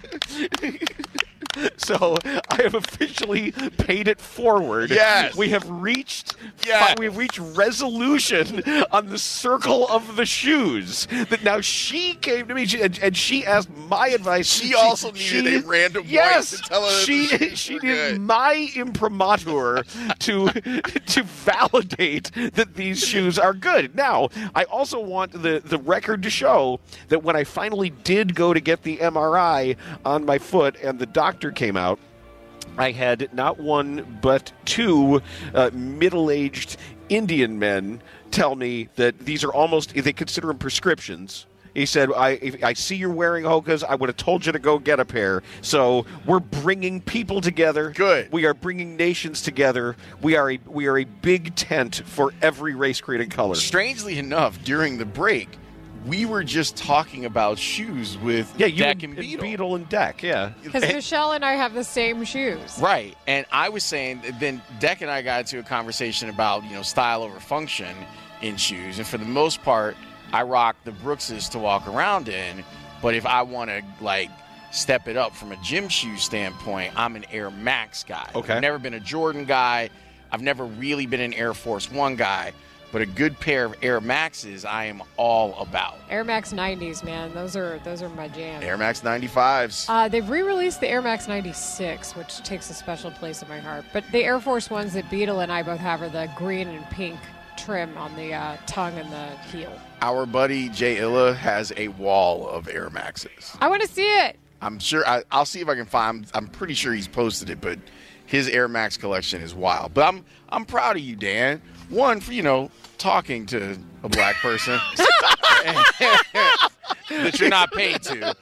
So I have officially paid it forward. Yes. We have reached Yes. we have reached resolution on the circle of the shoes. That now she came to me she, and, and she asked my advice. She also needed a random yes, white to tell her that she the shoes she were needed good. my imprimatur to to validate that these shoes are good. Now, I also want the, the record to show that when I finally did go to get the M R I on my foot and the doctor came out, I had not one but two uh, middle-aged Indian men tell me that these are almost, they consider them prescriptions. He said, I, if I see you're wearing Hokas, I would have told you to go get a pair. So we're bringing people together. Good. We are bringing nations together. We are a, we are a big tent for every race, creed, and color. Strangely enough, during the break, we were just talking about shoes with Yeah, you Deck and, and Beetle. Beetle and Deck, yeah. Because Michelle and I have the same shoes. Right. And I was saying, then Deck and I got into a conversation about, you know, style over function in shoes. And for the most part, I rock the Brookses to walk around in. But if I want to, like, step it up from a gym shoe standpoint, I'm an Air Max guy. Okay. I've never been a Jordan guy. I've never really been an Air Force One guy. but a good pair of Air Maxes I am all about. Air Max nineties, man. Those are those are my jam. Air Max ninety-fives. Uh, they've re-released the Air Max ninety-six, which takes a special place in my heart. But the Air Force Ones that Beetle and I both have are the green and pink trim on the uh, tongue and the heel. Our buddy Jay Illa has a wall of Air Maxes. I want to see it. I'm sure I, I'll see if I can find. I'm pretty sure he's posted it, but his Air Max collection is wild. But I'm I'm proud of you, Dan. One for you know talking to a black person that you're not paid to,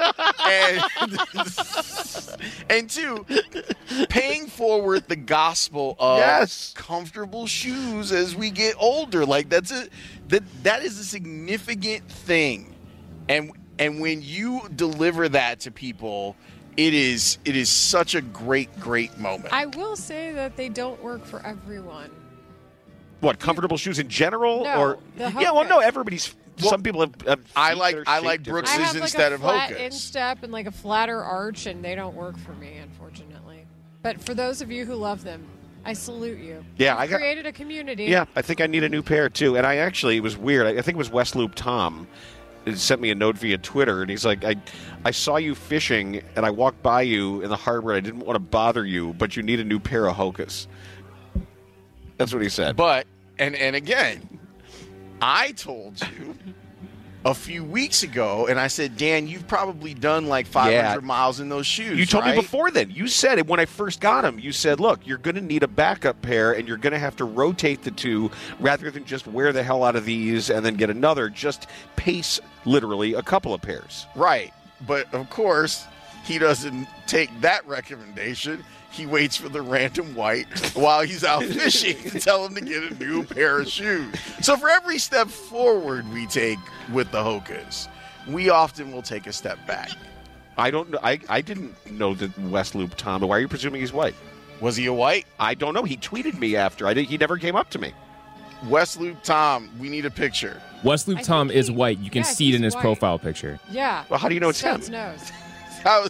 and, and two, paying forward the gospel of yes. comfortable shoes as we get older. Like that's a that that is a significant thing, and and when you deliver that to people, it is it is such a great great moment. I will say that they don't work for everyone. What, comfortable shoes in general, no, or the yeah? Well, no, everybody's. Well, some people have. have I like I like Brooks's I have like instead a of flat Hoka's. instep and like a flatter arch, and they don't work for me, unfortunately. But for those of you who love them, I salute you. Yeah, You've I got, created a community. Yeah, I think I need a new pair too. And I actually, it was weird. I, I think it was West Loop Tom. He sent me a note via Twitter, and he's like, I, I saw you fishing, and I walked by you in the harbor, and I didn't want to bother you, but you need a new pair of Hoka's. That's what he said. But, and, and again, I told you a few weeks ago, and I said, Dan, you've probably done like five hundred Yeah. miles in those shoes, You told right? me before then. You said it when I first got them. You said, look, you're going to need a backup pair, and you're going to have to rotate the two rather than just wear the hell out of these and then get another. Just pace, literally, a couple of pairs. Right. But, of course, he doesn't take that recommendation. He waits for the random white while he's out fishing and tell him to get a new pair of shoes. So for every step forward we take with the Hoka's, we often will take a step back. I don't know. I, I didn't know that West Loop Tom. Why are you presuming he's white? Was he a white? I don't know. He tweeted me after. I did, he never came up to me. West Loop Tom, we need a picture. West Loop I Tom think is he- white. You can yeah, see it he's in his white. profile picture. Yeah. Well, how do you know it's him? Studs knows. How,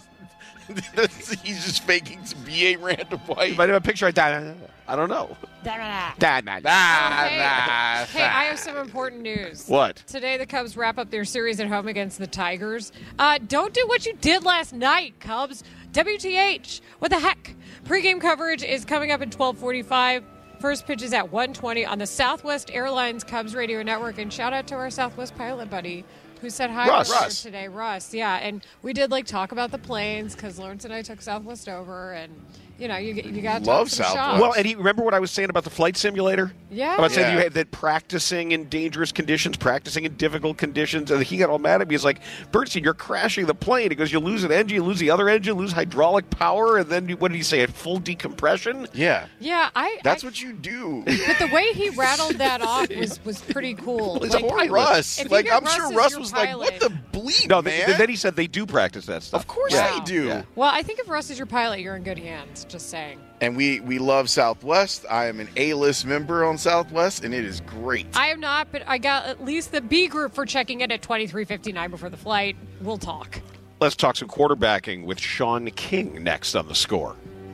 he's just faking to be a random white. If I have a picture, I, I don't know. Da, da, da. Da, da, da. Ah, Hey, nah, hey, I have some important news. What? Today, the Cubs wrap up their series at home against the Tigers. Uh, don't do what you did last night, Cubs. W T H. What the heck? Pre-game coverage is coming up at twelve forty-five. First pitch is at one twenty on the Southwest Airlines Cubs Radio Network. And shout out to our Southwest pilot buddy who said hi Russ. earlier Russ. today. Russ, yeah. And we did, like, talk about the planes because Lawrence and I took Southwest over. And, you know, you, you got to Love talk some Southwest. shop. Well, and he, remember what I was saying about the flight simulator? Yeah. I was saying Yeah. you had that practicing in dangerous conditions, practicing in difficult conditions, and he got all mad at me. He's like, Bernstein, you're crashing the plane. He goes, you lose an engine, you lose the other engine, lose hydraulic power, and then you, what did he say, a full decompression? Yeah. Yeah, I. That's I, what you do. But the way he rattled that off was, was pretty cool. He's a Like, pilot. Russ. If you Like, get I'm Russ sure as Russ your was pilot- like, what the bleep, No, man? they, then he said they do practice that stuff. Of course Yeah. they do. Yeah. well, I think if Russ is your pilot, you're in good hands. Just saying. And we, we love Southwest. I am an A-list member on Southwest, and it is great. I am not, but I got at least the B group for checking in at twenty-three fifty-nine before the flight. We'll talk. Let's talk some quarterbacking with Sean King next on The Score.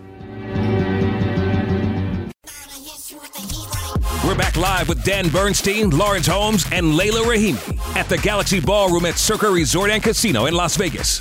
We're back live with Dan Bernstein, Lawrence Holmes, and Layla Rahimi at the Galaxy Ballroom at Circa Resort and Casino in Las Vegas.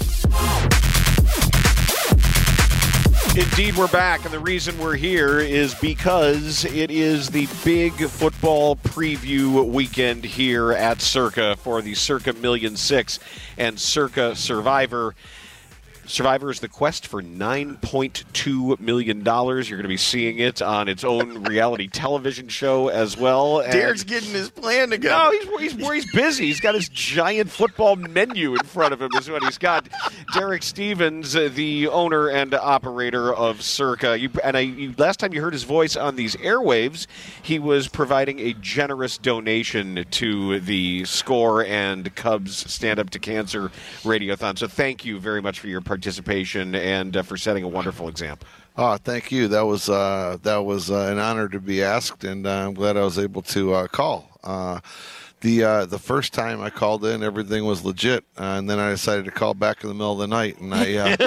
Indeed, we're back, and the reason we're here is because it is the big football preview weekend here at Circa for the Circa Million Six and Circa Survivor. Survivor is the quest for nine point two million dollars. You're going to be seeing it on its own reality television show as well. And Derek's getting his plan together. no, he's, he's, he's busy. He's got his giant football menu in front of him is what he's got. Derek Stevens, uh, the owner and operator of Circa. You, and I, you, last time you heard his voice on these airwaves, he was providing a generous donation to the Score and Cubs Stand Up to Cancer Radiothon. So thank you very much for your participation and uh, for setting a wonderful example. Oh, thank you. That was uh, that was uh, an honor to be asked, and uh, I'm glad I was able to uh, call. Uh, the uh, the first time I called in, everything was legit, uh, and then I decided to call back in the middle of the night, and I. Uh,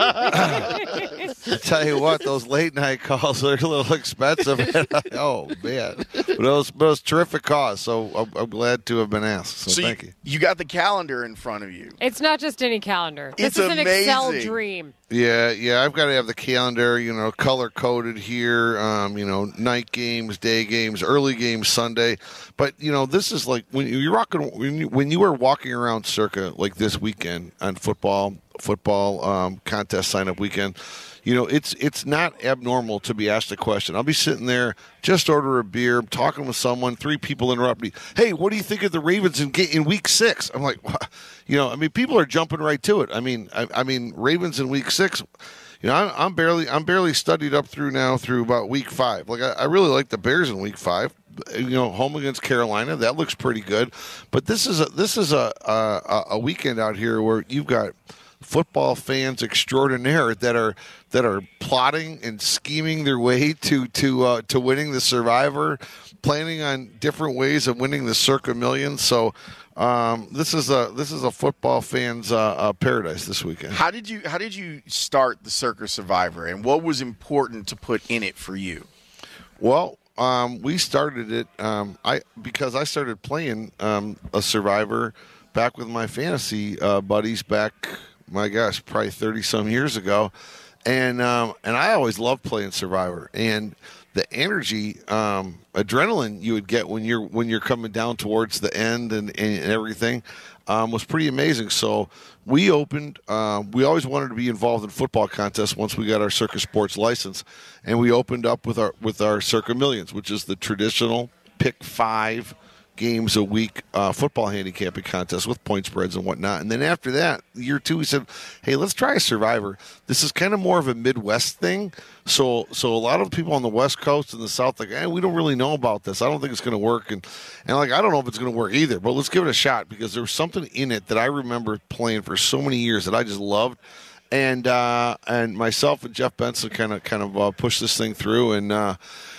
I tell you what, those late night calls are a little expensive. Oh man, but it was, but it was terrific cause. So I'm, I'm glad to have been asked. So, So thank you, you. you got the calendar in front of you. It's not just any calendar. This It's is an Excel amazing. dream. Yeah, yeah, I've got to have the calendar, you know, color coded here. Um, you know, night games, day games, early games, Sunday. But you know, this is like when you're rocking when you, when you were walking around Circa like this weekend on football football um, contest sign up weekend. You know, it's it's not abnormal to be asked a question. I'll be sitting there, just order a beer, talking with someone, three people interrupt me. Hey, what do you think of the Ravens in, in week six? I'm like, what? You know, I mean, people are jumping right to it. I mean, I, I mean, Ravens in week six. You know, I'm, I'm barely I'm barely studied up through now through about week five. Like, I, I really like the Bears in week five. You know, home against Carolina, that looks pretty good. But this is a this is a a, a weekend out here where you've got football fans extraordinaire that are that are plotting and scheming their way to to uh, to winning the Survivor, planning on different ways of winning the Circa Millions. So um, this is a this is a football fans uh, uh, paradise this weekend. How did you How did you start the Circa Survivor, and what was important to put in it for you? Well, um, we started it um, I because I started playing um, a Survivor back with my fantasy uh, buddies back. My gosh, probably thirty some years ago, and um, and I always loved playing Survivor, and the energy, um, adrenaline you would get when you're when you're coming down towards the end and, and everything um, was pretty amazing. So we opened. Uh, we always wanted to be involved in football contests once we got our Circa Sports license, and we opened up with our with our Circa Millions, which is the traditional pick five games a week uh, football handicapping contest with point spreads and whatnot. And then after that, year two, we said, hey, let's try a Survivor. This is kind of more of a Midwest thing. So so a lot of people on the West Coast and the South, like, hey, we don't really know about this. I don't think it's going to work. And, and like, I don't know if it's going to work either, but let's give it a shot because there was something in it that I remember playing for so many years that I just loved. And uh, and myself and Jeff Benson kind of kind of uh, pushed this thing through, and uh,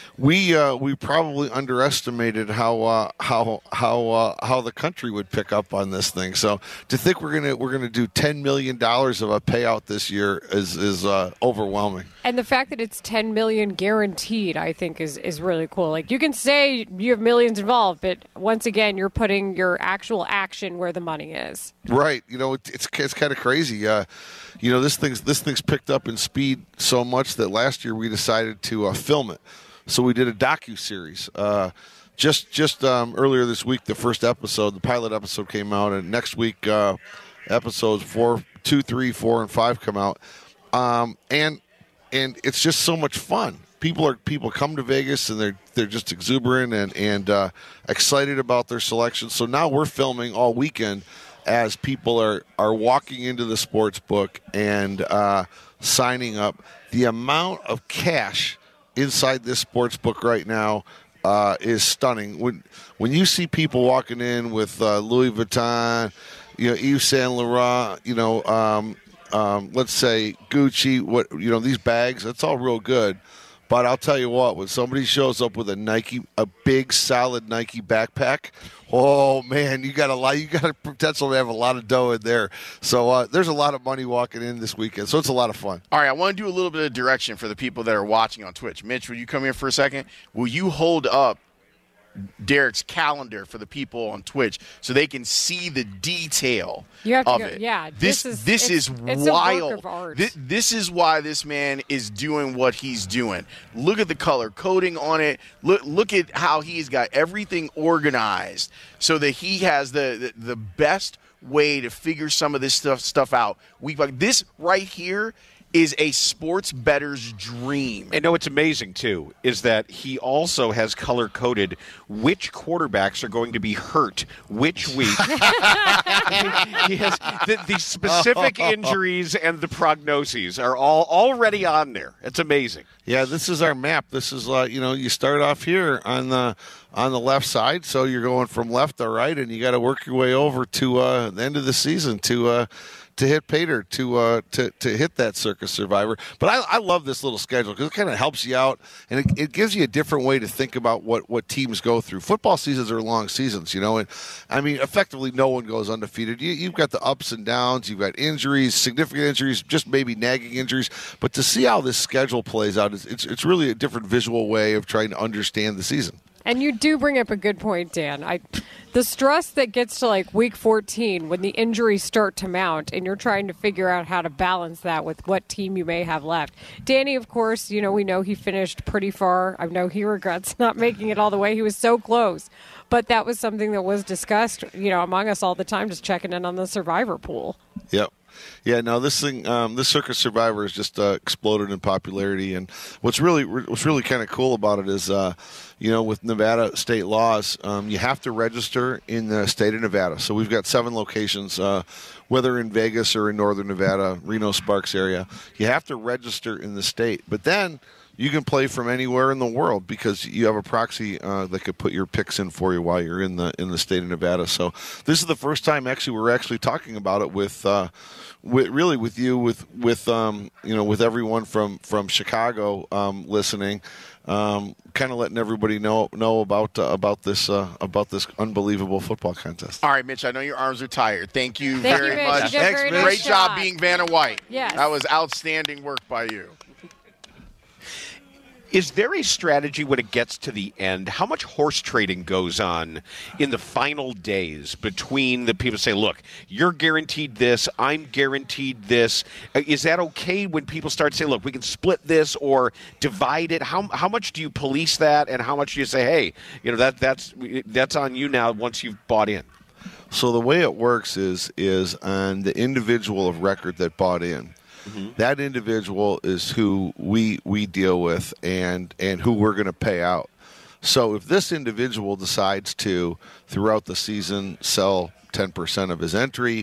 we uh, we probably underestimated how uh, how how uh, how the country would pick up on this thing. So to think we're gonna we're gonna do ten million dollars of a payout this year is is uh, overwhelming. And the fact that it's ten million guaranteed, I think, is is really cool. Like, you can say you have millions involved, but once again, you're putting your actual action where the money is. Right. You know, it, it's it's kind of crazy. Uh, you know, this thing's this thing's picked up in speed so much that last year we decided to uh, film it. So we did a docu-series. Uh, just just um, earlier this week, the first episode, the pilot episode came out, and next week, uh, episodes four, two, three, four, and five come out. Um, and and it's just so much fun. People are people come to Vegas and they're they're just exuberant and and uh, excited about their selection. So now we're filming all weekend as people are are walking into the sports book and uh, signing up. The amount of cash inside this sports book right now uh, is stunning. When when you see people walking in with uh, Louis Vuitton, you know, Yves Saint Laurent, you know, um, um, let's say Gucci, what you know, these bags, that's all real good. But I'll tell you what, when somebody shows up with a Nike, a big solid Nike backpack, oh man, you got a lot. You got a potential to have a lot of dough in there. So uh, there's a lot of money walking in this weekend. So it's a lot of fun. All right, I want to do a little bit of direction for the people that are watching on Twitch. Mitch, will you come here for a second? Will you hold up Derek's calendar for the people on Twitch so they can see the detail You have to of go- it? yeah, this this is- this it's- is it's a work wild. of art. Thi- This is why this man is doing what he's doing. Look at the color coding on it. Look look at how he's got everything organized so that he has the the, the best way to figure some of this stuff stuff out. We this right here is a sports bettor's dream. And know what's amazing, too, is that he also has color-coded which quarterbacks are going to be hurt which week. He has the, the specific injuries and the prognoses are all already on there. It's amazing. Yeah, this is our map. This is, uh, you know, you start off here on the on the left side, so you're going from left to right, and you got to work your way over to uh, the end of the season to uh, to hit pay dirt to uh, to to hit that Circus Survivor. But I, I love this little schedule because it kind of helps you out and it, it gives you a different way to think about what, what teams go through. Football seasons are long seasons, you know, and I mean, effectively, no one goes undefeated. You, you've got the ups and downs, you've got injuries, significant injuries, just maybe nagging injuries. But to see how this schedule plays out, it's it's, it's really a different visual way of trying to understand the season. And you do bring up a good point, Dan. I, the stress that gets to like week fourteen when the injuries start to mount and you're trying to figure out how to balance that with what team you may have left. Danny, of course, you know, we know he finished pretty far. I know he regrets not making it all the way. He was so close. But that was something that was discussed, you know, among us all the time, just checking in on the survivor pool. Yep. Yeah, no, this thing, um, this Circus Survivor has just uh, exploded in popularity, and what's really, what's really kind of cool about it is, uh, you know, with Nevada state laws, um, you have to register in the state of Nevada. So we've got seven locations, uh, whether in Vegas or in Northern Nevada, Reno, Sparks area. You have to register in the state, but then you can play from anywhere in the world because you have a proxy uh, that could put your picks in for you while you're in the in the state of Nevada. So this is the first time actually we're actually talking about it with, uh, with really with you with with um, you know with everyone from from Chicago um, listening, um, kind of letting everybody know know about uh, about this uh, about this unbelievable football contest. All right, Mitch. I know your arms are tired. Thank you Thank very you, Mitch. much. You did a very nice Great job job. being Vanna White. Yes. That was outstanding work by you. Is there a strategy when it gets to the end? How much horse trading goes on in the final days between the people say, look, you're guaranteed this, I'm guaranteed this. Is that okay when people start saying, look, we can split this or divide it? How how much do you police that, and how much do you say, hey, you know, that that's that's on you now once you've bought in? So the way it works is is on the individual of record that bought in. Mm-hmm. That individual is who we we deal with and, and who we're going to pay out. So if this individual decides to, throughout the season, sell ten percent of his entry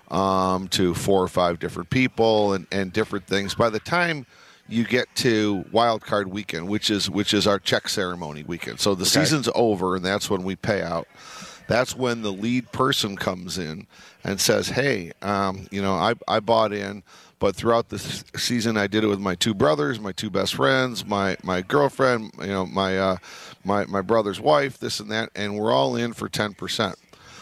um, to four or five different people and, and different things, by the time you get to Wild Card Weekend, which is which is our check ceremony weekend, so the okay. season's over and that's when we pay out. That's when the lead person comes in and says, hey, um, you know, I, I bought in, but throughout the season I did it with my two brothers, my two best friends, my, my girlfriend, you know, my, uh, my my brother's wife, this and that, and we're all in for ten percent.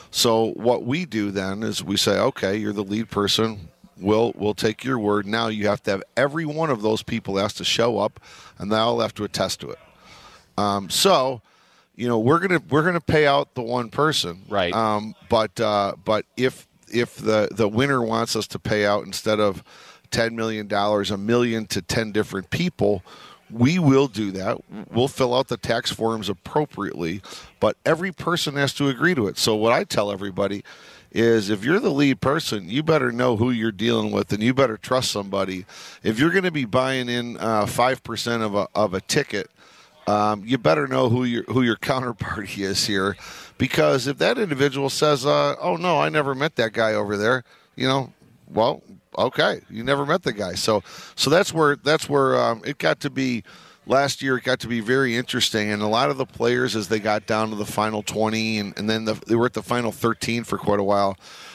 So what we do then is we say, okay, you're the lead person. We'll, we'll take your word. Now you have to have every one of those people has to show up, and they all have to attest to it. Um, so... You know, we're gonna we're gonna pay out the one person, right? Um, but uh, but if if the, the winner wants us to pay out instead of ten million dollars, a million to ten different people, we will do that. We'll fill out the tax forms appropriately, but every person has to agree to it. So what I tell everybody is, if you're the lead person, you better know who you're dealing with, and you better trust somebody. If you're going to be buying in uh, five percent of a of a ticket. Um, you better know who your who your counterparty is here, because if that individual says, uh, "Oh no, I never met that guy over there," you know, well, okay, you never met the guy. So, so that's where that's where um, it got to be. Last year, it got to be very interesting, and a lot of the players, as they got down to the final twenty, and, and then the, they were at the final thirteen for quite a while.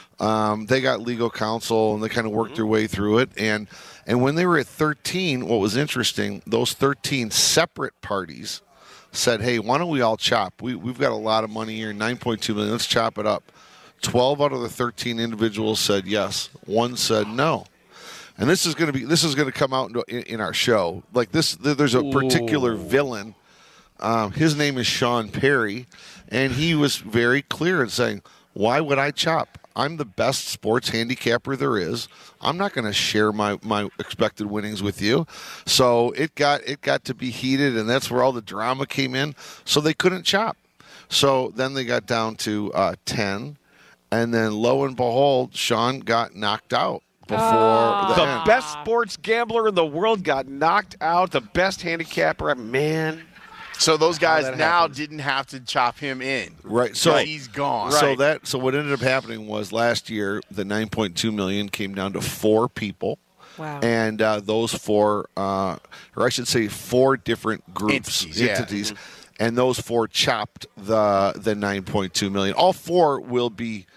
Um, they got legal counsel, and they kind of worked mm-hmm. their way through it, and. And when they were at thirteen, what was interesting, those thirteen separate parties said, hey, why don't we all chop? We, we've got a lot of money here, nine point two million dollars. Let's chop it up. twelve out of the thirteen individuals said yes. One said no. And this is going to be this is going to come out in, in our show. Like this, there's a particular Ooh. villain. Um, his name is Sean Perry, and he was very clear in saying, why would I chop? I'm the best sports handicapper there is. I'm not going to share my, my expected winnings with you. So it got it got to be heated, and that's where all the drama came in. So they couldn't chop. So then they got down to uh, ten, and then lo and behold, Sean got knocked out before oh. the, the end. best sports gambler in the world got knocked out. The best handicapper, man. So those guys now happens. didn't have to chop him in. Right. So right. he's gone. So right. that so what ended up happening was last year the nine point two million came down to four people. Wow. And uh, those four, uh, or I should say, four different groups, entities, yeah. entities and those four chopped the the nine point two million. All four will be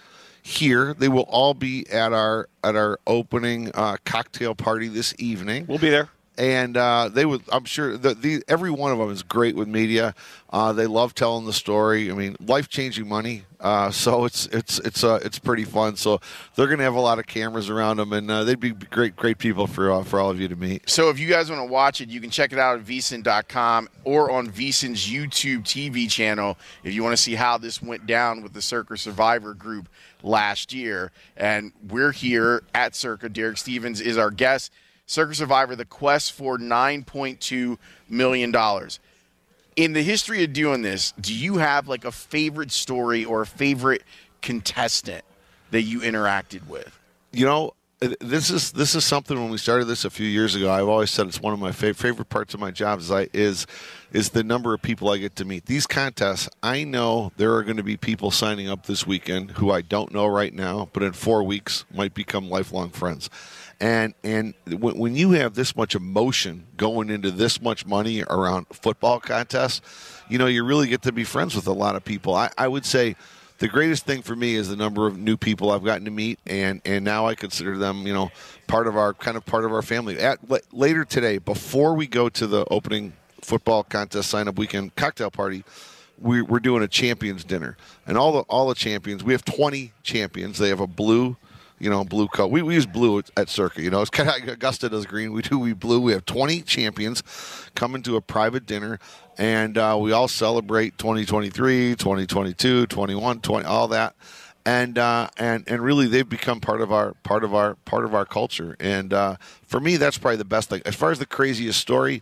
here. They will all be at our at our opening uh, cocktail party this evening. We'll be there. And uh, they would, I'm sure, that the, every one of them is great with media. Uh, they love telling the story. I mean, life-changing money. Uh, so it's it's it's uh, it's pretty fun. So they're going to have a lot of cameras around them, and uh, they'd be great great people for uh, for all of you to meet. So if you guys want to watch it, you can check it out at V S I N dot com or on V S I N's YouTube T V channel if you want to see how this went down with the Circa Survivor group last year. And we're here at Circa. Derek Stevens is our guest. Circa Survivor, the quest for nine point two million dollars. In the history of doing this, do you have like a favorite story or a favorite contestant that you interacted with? You know, this is this is something when we started this a few years ago. I've always said it's one of my fav- favorite parts of my job is, I, is is the number of people I get to meet. These contests, I know there are going to be people signing up this weekend who I don't know right now, but in four weeks might become lifelong friends. And and when, when you have this much emotion going into this much money around football contests, you know, you really get to be friends with a lot of people. I, I would say the greatest thing for me is the number of new people I've gotten to meet, and, and now I consider them, you know, part of our kind of part of our family. At later today, before we go to the opening football contest sign-up weekend cocktail party, we, we're doing a champions dinner, and all the all the champions. We have twenty champions. They have a blue. You know, blue coat. We, we use blue at, at Circa. You know, it's kind of like Augusta does green. We do we blue. We have twenty champions coming to a private dinner, and uh, we all celebrate twenty twenty-three, twenty twenty-two, twenty-one, twenty, all that, and uh, and and really they've become part of our part of our part of our culture. And uh, for me, that's probably the best thing. As far as the craziest story,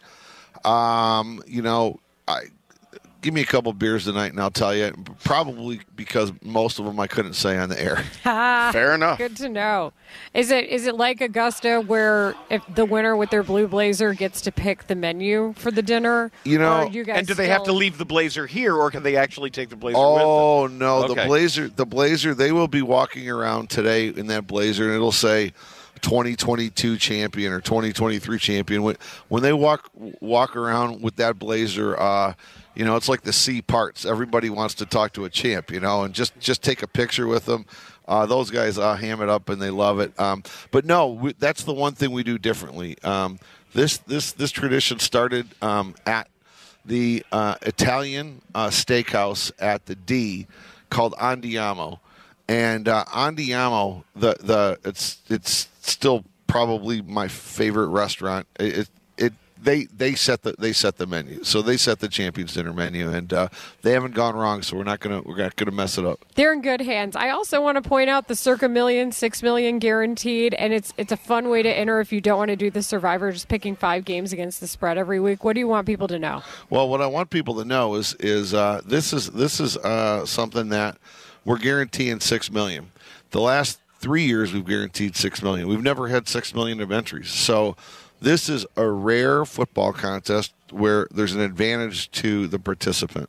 um, you know, I. Give me a couple beers tonight, and I'll tell you. Probably because most of them I couldn't say on the air. Fair enough. Good to know. Is it is it like Augusta, where if the winner with their blue blazer gets to pick the menu for the dinner? You know, Or you guys And do they still... have to leave the blazer here, or can they actually take the blazer oh, with them? no, Okay. the blazer, the blazer. They will be walking around today in that blazer, and it'll say twenty twenty-two champion or twenty twenty-three champion. When when they walk walk around with that blazer, uh, you know, it's like the C parts. Everybody wants to talk to a champ, you know, and just, just take a picture with them. Uh, those guys uh, ham it up and they love it. Um, but no, we, that's the one thing we do differently. Um, this this this tradition started um, at the uh, Italian uh, steakhouse at the D called Andiamo, and uh, Andiamo, the the it's it's still probably my favorite restaurant. It, it, it they they set the they set the menu, so they set the Champions Dinner menu, and uh, they haven't gone wrong. So we're not gonna we're not gonna mess it up. They're in good hands. I also want to point out the Circa Million, six million guaranteed, and it's it's a fun way to enter if you don't want to do the Survivor, just picking five games against the spread every week. What do you want people to know? Well, what I want people to know is is uh, this is this is uh, something that we're guaranteeing six million. The last three years we've guaranteed six million. We've never had six million of entries. So this is a rare football contest where there's an advantage to the participant.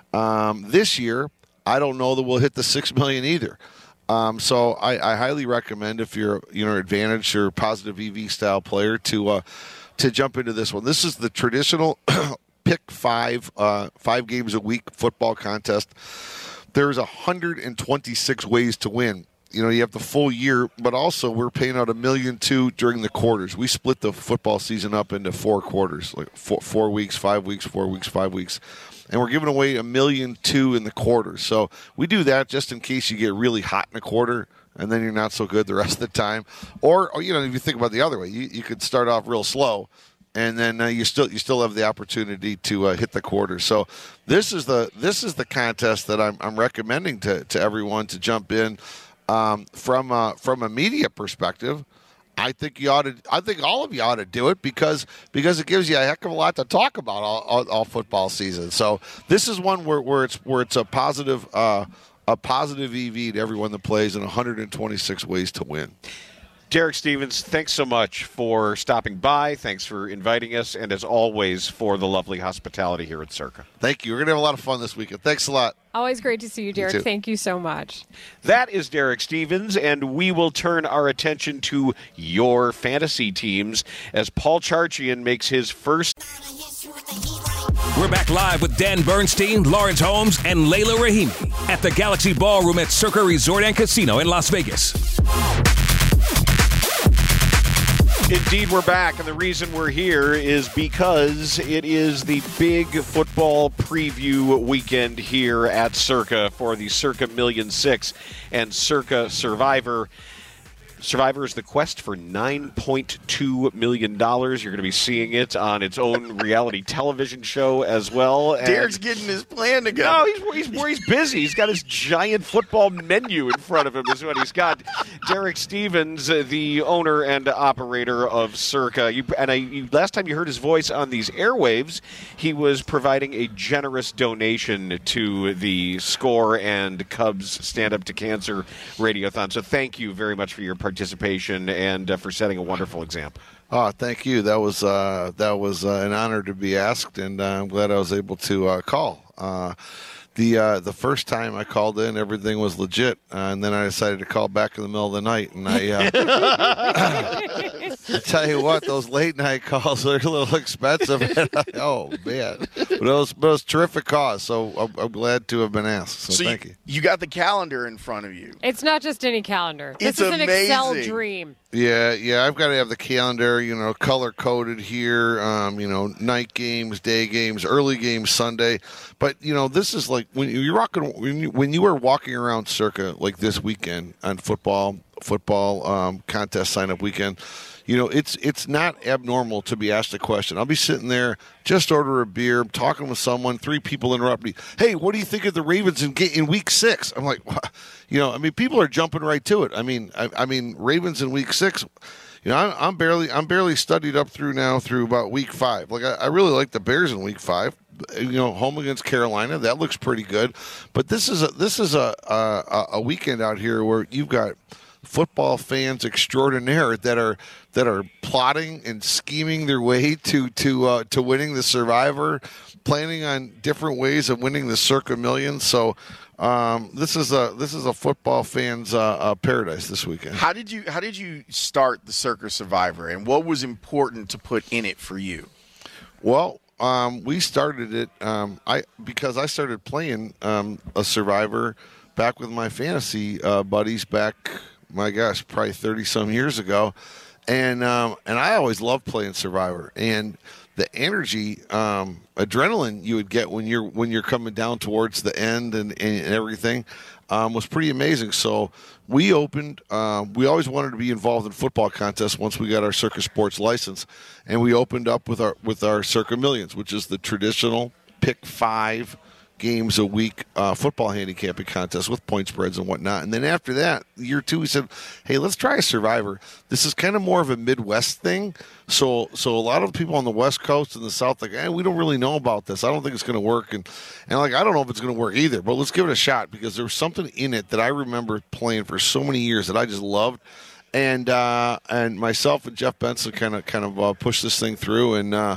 Um, this year, I don't know that we'll hit the six million either. Um, so I, I highly recommend if you're you know advantage or positive E V style player to uh, to jump into this one. This is the traditional pick five uh, five games a week football contest. There's one hundred twenty-six ways to win. You know, you have the full year, but also we're paying out a million two during the quarters. We split the football season up into four quarters, like four, four weeks, five weeks, four weeks, five weeks. And we're giving away a million two in the quarters. So we do that just in case you get really hot in a quarter and then you're not so good the rest of the time. Or, or you know, if you think about it the other way, you, you could start off real slow and then uh, you still you still have the opportunity to uh, hit the quarter. So this is the this is the contest that I'm I'm recommending to to everyone to jump in. Um, from a, from a media perspective, I think you ought to. I think all of you ought to do it because because it gives you a heck of a lot to talk about all, all, all football season. So this is one where, where it's where it's a positive uh, a positive E V to everyone that plays and one hundred twenty-six ways to win. Derek Stevens, thanks so much for stopping by. Thanks for inviting us, and as always, for the lovely hospitality here at Circa. Thank you. We're going to have a lot of fun this weekend. Thanks a lot. Always great to see you, Derek. You Thank you so much. That is Derek Stevens, and we will turn our attention to your fantasy teams as Paul Charchian makes his first... We're back live with Dan Bernstein, Lawrence Holmes, and Layla Rahimi at the Galaxy Ballroom at Circa Resort and Casino in Las Vegas. Indeed, we're back, and the reason we're here is because it is the big football preview weekend here at Circa for the Circa Million Six and Circa Survivor. Survivor is the quest for nine point two million dollars. You're going to be seeing it on its own reality television show as well. And Derek's getting his plan together. No, he's, he's, he's busy. He's got his giant football menu in front of him is what he's got. Derek Stevens, the owner and operator of Circa. You, and I, you, last time you heard his voice on these airwaves, he was providing a generous donation to the SCORE and Cubs Stand Up to Cancer Radiothon. So thank you very much for your participation and uh, for setting a wonderful example. Oh, thank you. That was uh, that was uh, an honor to be asked, and uh, I'm glad I was able to uh, call. Uh, the uh, the first time I called in, everything was legit, uh, and then I decided to call back in the middle of the night, and I. Uh, I tell you what, those late night calls are a little expensive. Oh man, but it was, but it was a terrific cause. So I'm, I'm glad to have been asked. So, So thank you, you. you got the calendar in front of you. It's not just any calendar. This It's is an Excel amazing. dream. Yeah, yeah, I've got to have the calendar, you know, color coded here. Um, you know, night games, day games, early games, Sunday. But you know, this is like when you're rocking when you, when you were walking around Circa like this weekend on football football um, contest sign up weekend. You know, it's it's not abnormal to be asked a question. I'll be sitting there, just order a beer, talking with someone, three people interrupt me. Hey, what do you think of the Ravens in, in week six? I'm like, what? You know, I mean, people are jumping right to it. I mean, I, I mean, Ravens in week six. You know, I'm, I'm barely I'm barely studied up through now through about week five. Like, I, I really like the Bears in week five. You know, home against Carolina, that looks pretty good. But this is a this is a a, a weekend out here where you've got football fans extraordinaire that are that are plotting and scheming their way to to uh, to winning the Survivor, planning on different ways of winning the Circa Million. So um, this is a this is a football fans uh, uh, paradise this weekend. How did you How did you start the Circa Survivor, and what was important to put in it for you? Well, um, we started it um, I because I started playing um, a Survivor back with my fantasy uh, buddies back. My gosh, probably thirty some years ago, and um, and I always loved playing Survivor, and the energy, um, adrenaline you would get when you're when you're coming down towards the end and, and everything um, was pretty amazing. So we opened. Um, we always wanted to be involved in football contests once we got our Circa Sports license, and we opened up with our with our Circa Millions, which is the traditional pick five games a week uh, football handicapping contest with point spreads and whatnot. And then after that, year two, we said, hey, let's try a Survivor. This is kind of more of a Midwest thing. So so a lot of people on the West Coast and the South, like, hey, we don't really know about this. I don't think it's going to work. And, and like, I don't know if it's going to work either, but let's give it a shot because there was something in it that I remember playing for so many years that I just loved. And uh, and myself and Jeff Benson kind of kind of uh, pushed this thing through, and uh,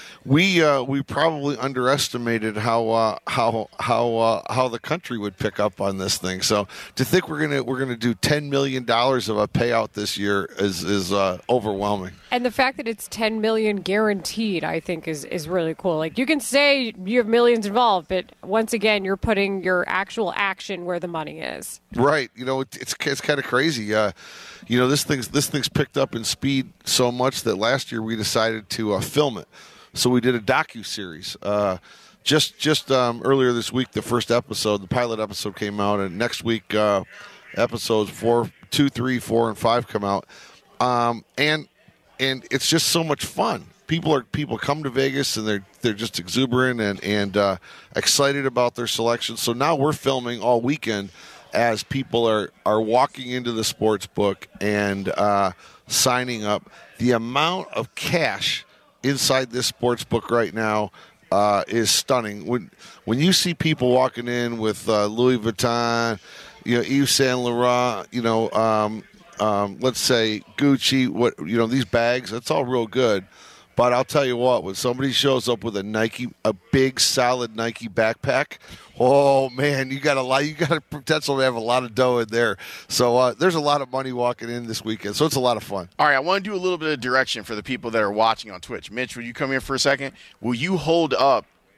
we uh, we probably underestimated how uh, how how uh, how the country would pick up on this thing. So to think we're gonna we're gonna do ten million dollars of a payout this year is is uh, overwhelming. And the fact that it's ten million guaranteed, I think, is is really cool. Like, you can say you have millions involved, but once again, you're putting your actual action where the money is. Right. You know, it, it's it's kind of crazy. Uh, you know, this thing's this thing's picked up in speed so much that last year we decided to uh, film it. So we did a docu-series. Uh, just just um, earlier this week, the first episode, the pilot episode came out, and next week, uh, episodes four, two, three, four, and five come out. Um, and and it's just so much fun. People are people come to Vegas and they're they're just exuberant and and uh, excited about their selection. So now we're filming all weekend as people are, are walking into the sports book and uh, signing up. The amount of cash inside this sports book right now uh, is stunning. When when you see people walking in with uh, Louis Vuitton, you know, Yves Saint Laurent, you know, um, um, let's say Gucci, what you know, these bags, that's all real good. But I'll tell you what, when somebody shows up with a Nike, a big solid Nike backpack, oh man, you got a lot. You got a potential to have a lot of dough in there. So uh, there's a lot of money walking in this weekend. So it's a lot of fun. All right, I want to do a little bit of direction for the people that are watching on Twitch. Mitch, will you come here for a second? Will you hold up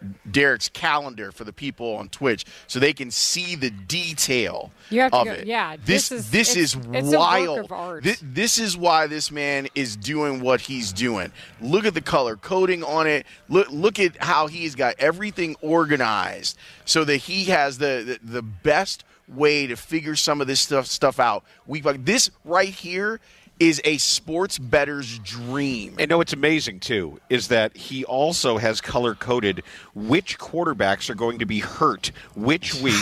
Derek's calendar for the people on Twitch so they can see the detail You have to of go- it. yeah, this this is- this it's- is it's a work wild. of art. Thi- This is why this man is doing what he's doing. Look at the color coding on it. Look look at how he's got everything organized so that he has the the, the best way to figure some of this stuff stuff out. We this right here is a sports bettor's dream. And know what's amazing, too, is that he also has color-coded which quarterbacks are going to be hurt which week.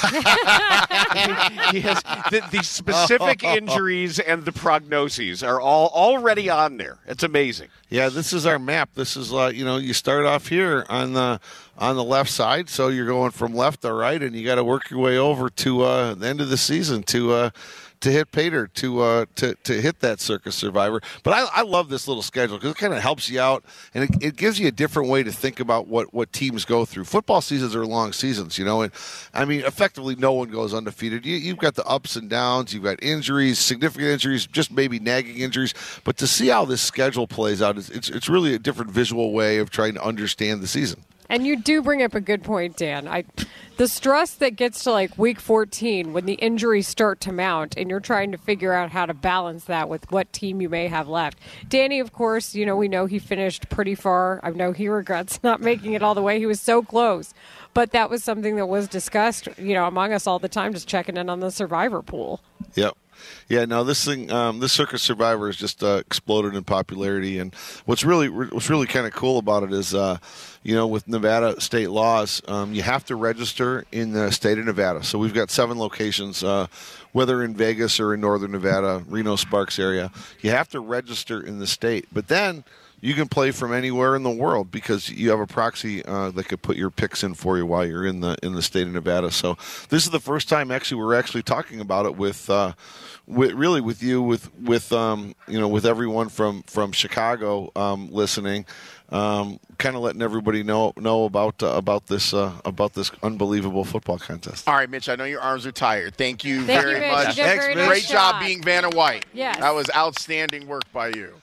He has the, the specific injuries and the prognoses are all already on there. It's amazing. Yeah, this is our map. This is, uh, you know, you start off here on the on the left side, so you're going from left to right, and you got to work your way over to uh, the end of the season to uh, to hit Pater, to uh, to to hit that Circus Survivor. But I, I love this little schedule because it kind of helps you out, and it, it gives you a different way to think about what, what teams go through. Football seasons are long seasons, you know, and I mean, effectively, no one goes undefeated. You, you've got the ups and downs, you've got injuries, significant injuries, just maybe nagging injuries. But to see how this schedule plays out, it's it's, it's really a different visual way of trying to understand the season. And you do bring up a good point, Dan. I, the stress that gets to like week fourteen when the injuries start to mount and you're trying to figure out how to balance that with what team you may have left. Danny, of course, you know, we know he finished pretty far. I know he regrets not making it all the way. He was so close. But that was something that was discussed, you know, among us all the time, just checking in on the survivor pool. Yep. Yeah, no, this thing, um, this Circus Survivor has just uh, exploded in popularity, and what's really, what's really kind of cool about it is, uh, you know, with Nevada state laws, um, you have to register in the state of Nevada. So we've got seven locations, uh, whether in Vegas or in Northern Nevada, Reno, Sparks area. You have to register in the state, but then you can play from anywhere in the world because you have a proxy uh, that could put your picks in for you while you're in the in the state of Nevada. So this is the first time actually we're actually talking about it with, uh, with really with you with with um, you know with everyone from from Chicago um, listening, um, kind of letting everybody know know about uh, about this uh, about this unbelievable football contest. All right, Mitch, I know your arms are tired. Thank you Thank very you, Mitch. much. You did a very nice Great job job. being Vanna White. Yes. That was outstanding work by you.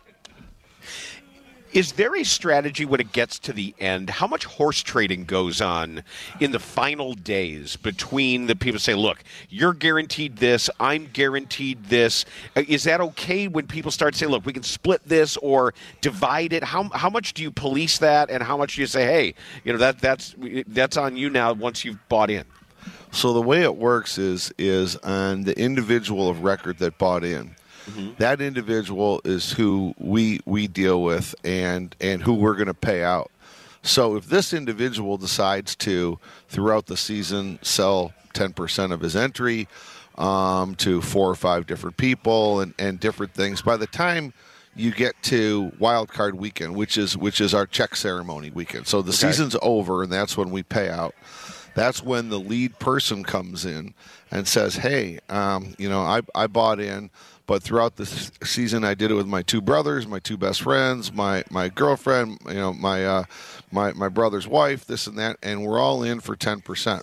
Is there a strategy when it gets to the end? How much horse trading goes on in the final days between the people say, look, you're guaranteed this, I'm guaranteed this. Is that okay when people start saying, look, we can split this or divide it? How how much do you police that, and how much do you say, hey, you know, that that's that's on you now once you've bought in? So the way it works is is on the individual of record that bought in. Mm-hmm. That individual is who we we deal with and and who we're going to pay out. So if this individual decides to, throughout the season, sell ten percent of his entry um, to four or five different people and, and different things, by the time you get to Wild Card Weekend, which is which is our check ceremony weekend, so the Okay. season's over and that's when we pay out. That's when the lead person comes in and says, hey, um, you know, I, I bought in, but throughout the s- season I did it with my two brothers, my two best friends, my, my girlfriend, you know, my, uh, my my brother's wife, this and that, and we're all in for ten percent.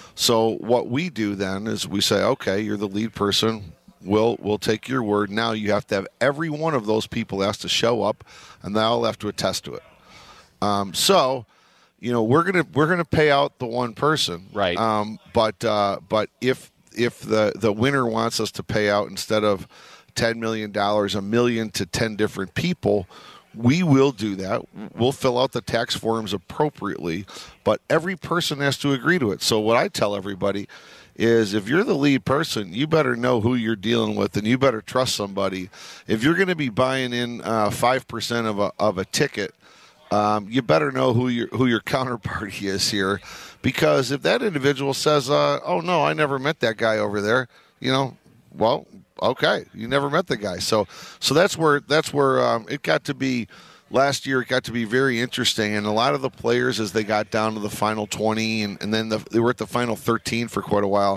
So what we do then is we say, okay, you're the lead person. We'll, we'll take your word. Now you have to have every one of those people has to show up, and they all have to attest to it. Um, so... You know, we're gonna we're gonna pay out the one person, right? Um, but uh, but if if the, the winner wants us to pay out instead of ten million dollars, a million to ten different people, we will do that. We'll fill out the tax forms appropriately, but every person has to agree to it. So what I tell everybody is, if you're the lead person, you better know who you're dealing with, and you better trust somebody. If you're going to be buying in uh, five percent of a of a ticket. Um, you better know who your who your counterparty is here, because if that individual says, uh, "Oh no, I never met that guy over there," you know, well, okay, you never met the guy. So, so that's where that's where um, it got to be. Last year, it got to be very interesting, and a lot of the players, as they got down to the final twenty, and, and then the, they were at the final thirteen for quite a while.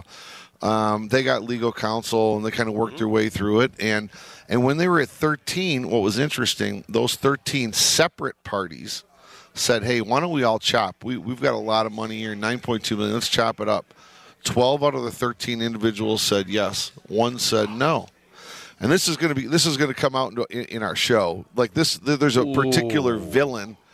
Um, they got legal counsel, and they kind of worked their way through it. And and when they were at thirteen, what was interesting, those thirteen separate parties said, hey, why don't we all chop? We, we've got a lot of money here, nine point two million dollars. Let's chop it up. twelve out of the thirteen individuals said yes. One said no. And this is going to be this is going to come out in, in our show. Like this, there's a particular Ooh. villain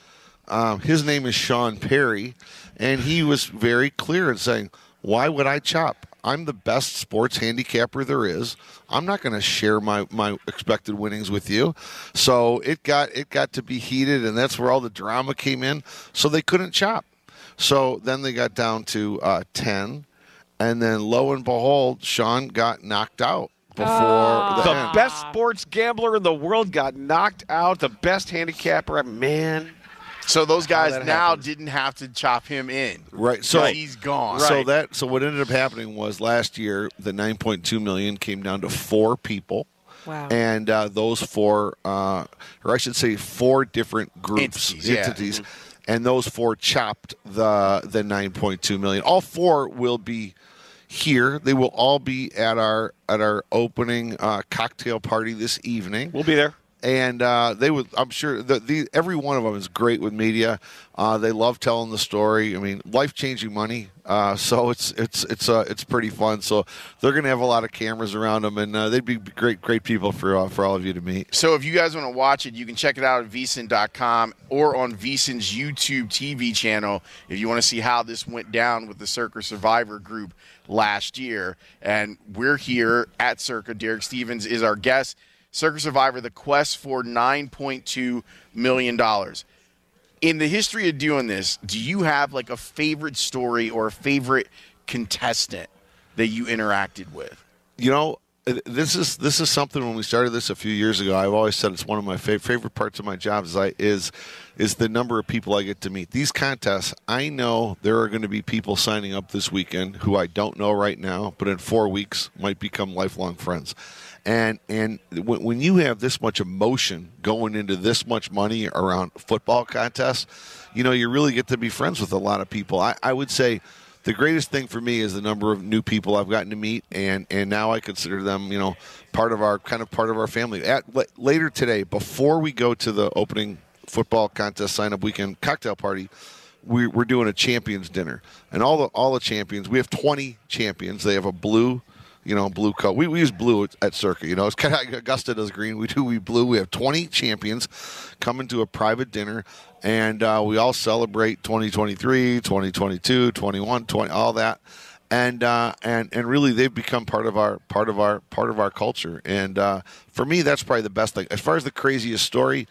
Um, his name is Sean Perry, and he was very clear in saying, why would I chop? I'm the best sports handicapper there is. I'm not going to share my, my expected winnings with you. So it got it got to be heated, and that's where all the drama came in. So they couldn't chop. So then they got down to uh, ten, and then lo and behold, Sean got knocked out before Oh. the, The end. best sports gambler in the world got knocked out. The best handicapper, man. So those guys that now happens. didn't have to chop him in. Right. So Right. He's gone. So Right. that so what ended up happening was last year the nine point two million came down to four people. Wow. And uh, those four, uh, or I should say, four different groups, Entities, yeah. entities, and those four chopped the the nine point two million. All four will be here. They will all be at our at our opening uh, cocktail party this evening. We'll be there. And uh, they would, I'm sure that the every one of them is great with media. Uh, they love telling the story. I mean, life changing money. Uh, so it's it's it's uh, it's pretty fun. So they're going to have a lot of cameras around them, and uh, they'd be great great people for uh, for all of you to meet. So if you guys want to watch it, you can check it out at V S I N dot com or on V S I N's YouTube T V channel if you want to see how this went down with the Circa Survivor group last year. And we're here at Circa. Derek Stevens is our guest. Circa Survivor, the quest for nine point two million dollars. In the history of doing this, do you have like a favorite story or a favorite contestant that you interacted with? You know, this is this is something when we started this a few years ago. I've always said it's one of my fav- favorite parts of my job is I is is the number of people I get to meet. These contests, I know there are going to be people signing up this weekend who I don't know right now, but in four weeks might become lifelong friends. And and when, when you have this much emotion going into this much money around football contests, you know, you really get to be friends with a lot of people. I, I would say the greatest thing for me is the number of new people I've gotten to meet, and, and now I consider them, you know, part of our kind of part of our family. At l- later today, before we go to the opening football contest sign up weekend cocktail party, we, we're doing a champions dinner, and all the all the champions. We have twenty champions. They have a blue. You know, blue coat. We, we use blue at, at Circa. You know, it's kind of like Augusta does green. We do we blue. We have twenty champions coming to a private dinner, and uh, we all celebrate twenty twenty-three, twenty twenty-two, twenty-one, twenty, all that, and uh, and and really they've become part of our part of our part of our culture. And uh, for me, that's probably the best thing. As far as the craziest story,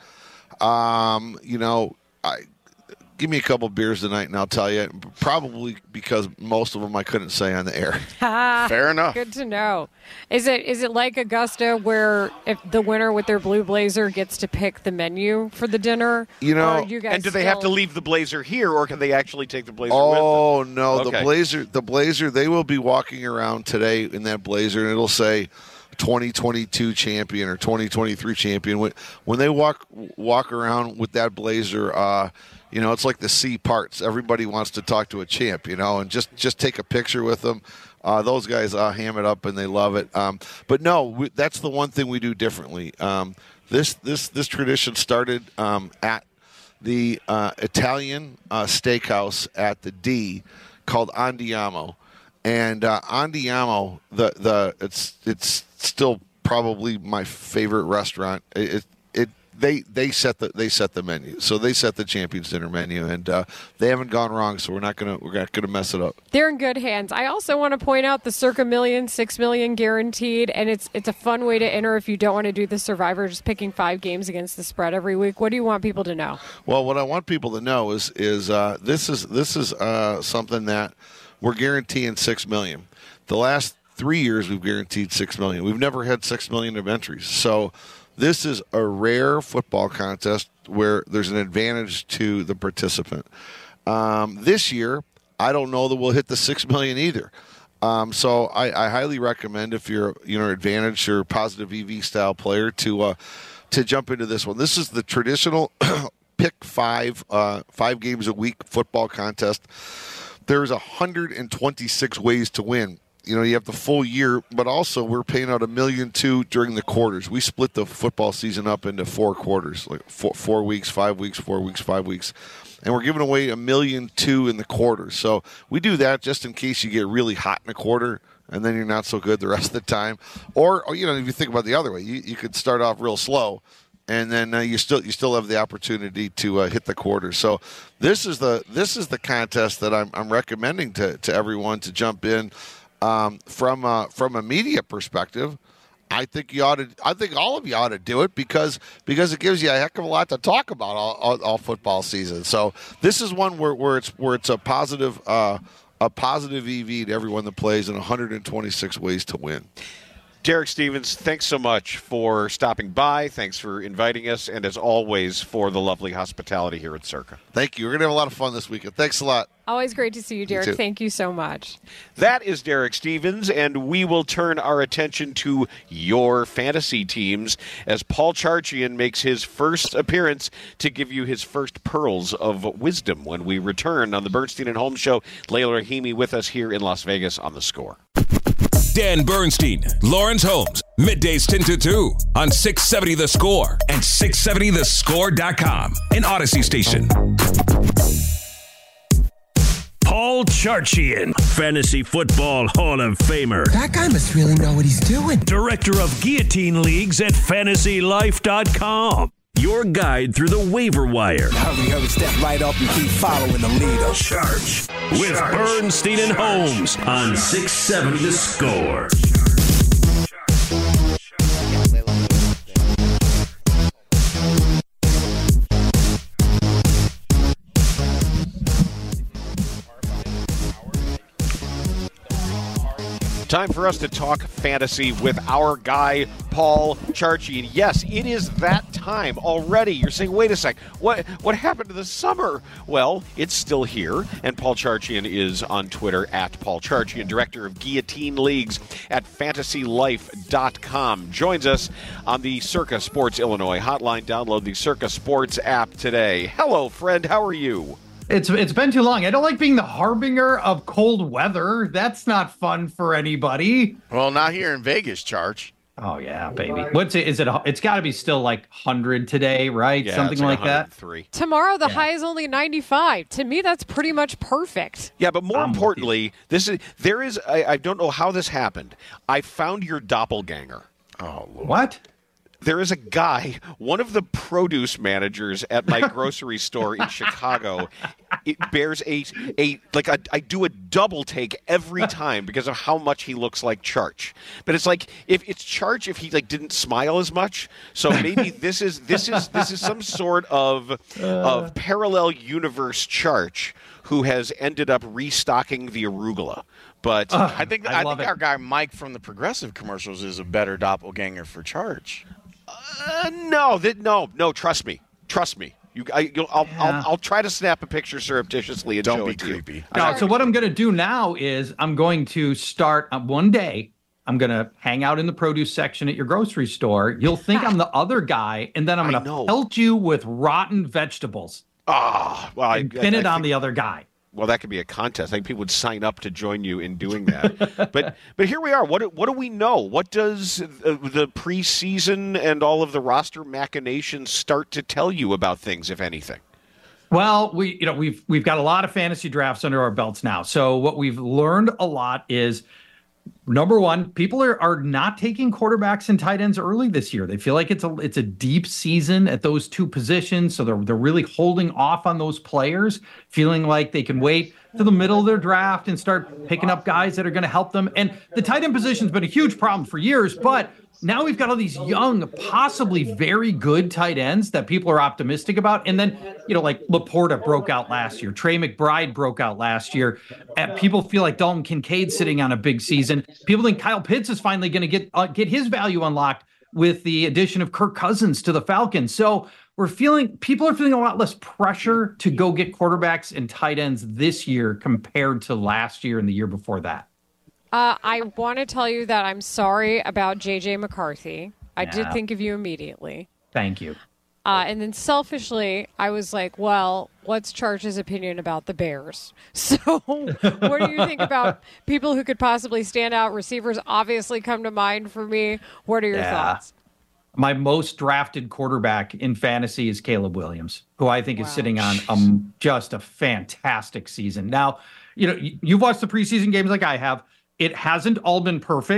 um, you know, I. Give me a couple beers tonight, and I'll tell you. Probably because most of them I couldn't say on the air. Fair enough. Good to know. Is it is it like Augusta, where if the winner with their blue blazer gets to pick the menu for the dinner? You know, Or you guys And do they have to still- leave the blazer here, or can they actually take the blazer Oh with them? no, Okay. the blazer, the blazer. They will be walking around today in that blazer, and it'll say twenty twenty-two champion or twenty twenty-three champion. When when they walk walk around with that blazer, uh, you know, it's like the C parts. Everybody wants to talk to a champ, you know, and just just take a picture with them. Uh, those guys uh, ham it up and they love it. Um, but no, we, that's the one thing we do differently. Um, this this this tradition started um, at the uh, Italian uh, steakhouse at the D called Andiamo, and uh, Andiamo, the the it's it's still probably my favorite restaurant. It, it, it they they set the they set the menu, so they set the Champions Dinner menu, and uh, they haven't gone wrong. So we're not gonna we're not gonna mess it up. They're in good hands. I also want to point out the Circa Million, six million guaranteed, and it's it's a fun way to enter if you don't want to do the Survivor, just picking five games against the spread every week. What do you want people to know? Well, what I want people to know is is uh, this is this is uh, something that we're guaranteeing six million. The last three years we've guaranteed six million. We've never had six million of entries. So this is a rare football contest where there's an advantage to the participant. Um, this year, I don't know that we'll hit the six million either. Um, so I, I highly recommend if you're you know advantage or positive E V style player to uh, to jump into this one. This is the traditional pick five uh, five games a week football contest. There's one hundred twenty-six ways to win. You know, you have the full year, but also we're paying out a million two during the quarters. We split the football season up into four quarters, like four, four weeks, five weeks, four weeks, five weeks. And we're giving away a million two in the quarters. So we do that just in case you get really hot in a quarter and then you're not so good the rest of the time. Or, or you know, if you think about the other way, you, you could start off real slow and then uh, you still you still have the opportunity to uh, hit the quarter. So this is the this is the contest that I'm I'm recommending to to everyone to jump in um, from uh, from a media perspective. I think you ought to. I think all of you ought to do it because because it gives you a heck of a lot to talk about all, all, all football season. So this is one where, where it's where it's a positive uh, a positive E V to everyone that plays in one hundred twenty-six ways to win. Derek Stevens, thanks so much for stopping by. Thanks for inviting us, and as always, for the lovely hospitality here at Circa. Thank you. We're gonna have a lot of fun this weekend. Thanks a lot. Always great to see you, Derek. You Thank you so much. That is Derek Stevens, and we will turn our attention to your fantasy teams as Paul Charchian makes his first appearance to give you his first pearls of wisdom when we return on the Bernstein and Holmes Show. Layla Rahimi with us here in Las Vegas on The Score. Dan Bernstein, Lawrence Holmes, middays ten to two on six seventy The Score and six seventy the score dot com, an Odyssey station. Paul Charchian, Fantasy Football Hall of Famer. That guy must really know what he's doing. Director of Guillotine Leagues at fantasy life dot com. Your guide through the waiver wire. Hurry, hurry, step right up and keep following the leader. Charge with Charge. Bernstein and Holmes on six seventy The Score. Time for us to talk fantasy with our guy, Paul Charchian. Yes, it is that time already. You're saying, wait a sec, what what happened to the summer? Well, it's still here, and Paul Charchian is on Twitter at Paul Charchian, director of Guillotine Leagues at fantasy life dot com. Joins us on the Circa Sports Illinois hotline. Download the Circa Sports app today. Hello, friend. How are you? It's it's been too long. I don't like being the harbinger of cold weather. That's not fun for anybody. Well, not here in Vegas, Charge. Oh yeah, baby. What's it? Is it? It's got to be still like one hundred today, right? Yeah, Something like, like that. Three. Tomorrow the Yeah. high is only ninety-five. To me, that's pretty much perfect. Yeah, but more I'm with importantly, this is there is. I, I don't know how this happened. I found your doppelganger. Oh, Lord. What? There is a guy, one of the produce managers at my grocery store in Chicago. It bears a a like a, I do a double take every time because of how much he looks like Charch. But it's like if it's Charch if he like didn't smile as much. So maybe this is this is this is some sort of of parallel universe Charch who has ended up restocking the arugula. But Uh, I think I I, love think it. our guy Mike from the Progressive commercials is a better doppelganger for Charge. Uh, no, that, no, no. Trust me, trust me. You, I, you'll, I'll, Yeah. I'll, I'll try to snap a picture surreptitiously and Don't show be it to you. creepy. No, so what I'm going to do now is I'm going to start uh, one day. I'm going to hang out in the produce section at your grocery store. You'll think I'm the other guy, and then I'm I going know. to pelt you with rotten vegetables Ah, well, I, and pin I- it I on think- the other guy. Well, that could be a contest. I think people would sign up to join you in doing that. but but here we are. What do- what do we know? What does uh, the preseason and all of the roster machinations start to tell you about things, if anything? Well, we you know we've we've got a lot of fantasy drafts under our belts now. So what we've learned a lot is number one, people are are not taking quarterbacks and tight ends early this year. They feel like it's a it's a deep season at those two positions, so they're they're really holding off on those players, feeling like they can wait to the middle of their draft and start picking up guys that are going to help them. And the tight end position's been a huge problem for years, but now we've got all these young, possibly very good tight ends that people are optimistic about. And then, you know, like Laporta broke out last year. Trey McBride broke out last year. And people feel like Dalton Kincaid's sitting on a big season. People think Kyle Pitts is finally going to get uh, get his value unlocked with the addition of Kirk Cousins to the Falcons. So we're feeling, people are feeling a lot less pressure to go get quarterbacks and tight ends this year compared to last year and the year before that. Uh, I want to tell you that I'm sorry about J J McCarthy. I did Yeah. think of you immediately. Thank you. Uh, and then selfishly, I was like, well, what's Charge's opinion about the Bears? So what do you think about people who could possibly stand out? Receivers obviously come to mind for me. What are your Yeah. thoughts? My most drafted quarterback in fantasy is Caleb Williams, who I think is Wow. sitting on um, just a fantastic season. Now, you know, y- you've watched the preseason games like I have. It hasn't all been perfect.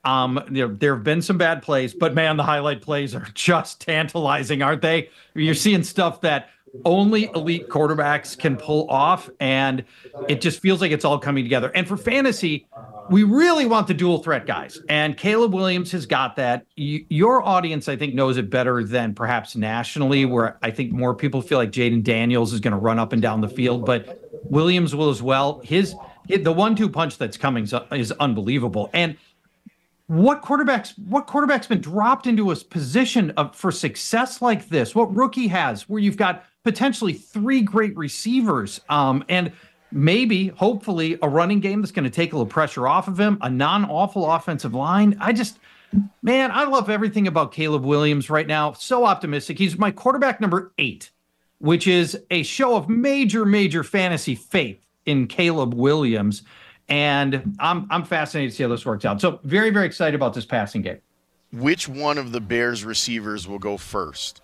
Um, you know, there have been some bad plays, but man, the highlight plays are just tantalizing, aren't they? You're seeing stuff that only elite quarterbacks can pull off, and it just feels like it's all coming together. And for fantasy, we really want the dual threat guys, and Caleb Williams has got that. Y- your audience, I think, knows it better than perhaps nationally, where I think more people feel like Jaden Daniels is going to run up and down the field, but Williams will as well. His, his the one two punch that's coming is, is unbelievable. And What quarterbacks? What quarterback's been dropped into a position of for success like this? What rookie has, where you've got potentially three great receivers, um, and maybe, hopefully, a running game that's going to take a little pressure off of him, a non-awful offensive line. I just, man, I love everything about Caleb Williams right now. So optimistic. He's my quarterback number eight, which is a show of major, major fantasy faith in Caleb Williams. And I'm I'm fascinated to see how this works out. So very, very excited about this passing game. Which one of the Bears receivers will go first?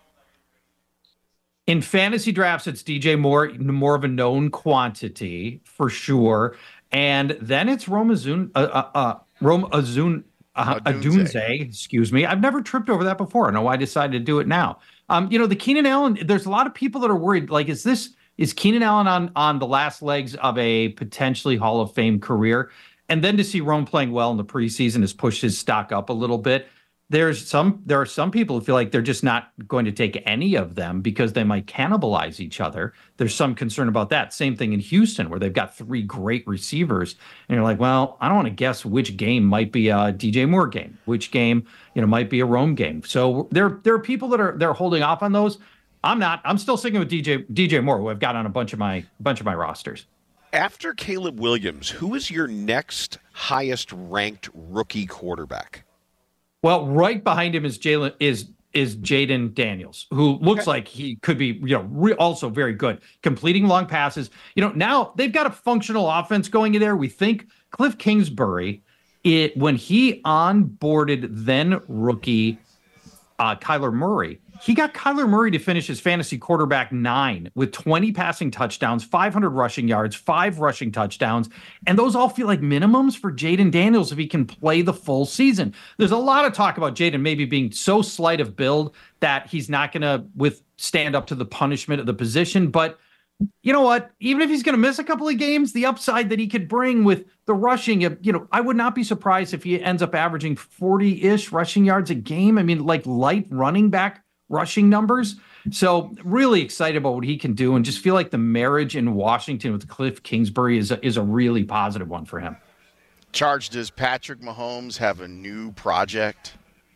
In fantasy drafts, it's D J Moore, more of a known quantity for sure. And then it's Rome Azun, uh, uh, uh, Rome Azun, uh, Adunze, excuse me. I've never tripped over that before. I know why I decided to do it now. Um, you know, the Keenan Allen, there's a lot of people that are worried, like, is this, is Keenan Allen on, on the last legs of a potentially Hall of Fame career? And then to see Rome playing well in the preseason has pushed his stock up a little bit. There's some, there are some people who feel like they're just not going to take any of them because they might cannibalize each other. There's some concern about that. Same thing in Houston, where they've got three great receivers. And you're like, well, I don't want to guess which game might be a D J Moore game, which game, you know, might be a Rome game. So there, there are people that are, they're holding off on those. I'm not. I'm still sticking with D J D J Moore, who I've got on a bunch of my bunch of my rosters. After Caleb Williams, who is your next highest ranked rookie quarterback? Well, right behind him is Jalen is is Jaden Daniels, who looks okay. like he could be, you know, re- also very good, completing long passes. You know, now they've got a functional offense going in there. We think Cliff Kingsbury, it when he onboarded then rookie uh, Kyler Murray. He got Kyler Murray to finish his fantasy quarterback nine with twenty passing touchdowns, five hundred rushing yards, five rushing touchdowns. And those all feel like minimums for Jaden Daniels if he can play the full season. There's a lot of talk about Jaden maybe being so slight of build that he's not going to withstand up to the punishment of the position. But you know what? Even if he's going to miss a couple of games, the upside that he could bring with the rushing, you know, I would not be surprised if he ends up averaging forty-ish rushing yards a game. I mean, like light running back rushing numbers. So really excited about what he can do, and just feel like the marriage in Washington with Cliff Kingsbury is a, is a really positive one for him. Charge, does Patrick Mahomes have a new project?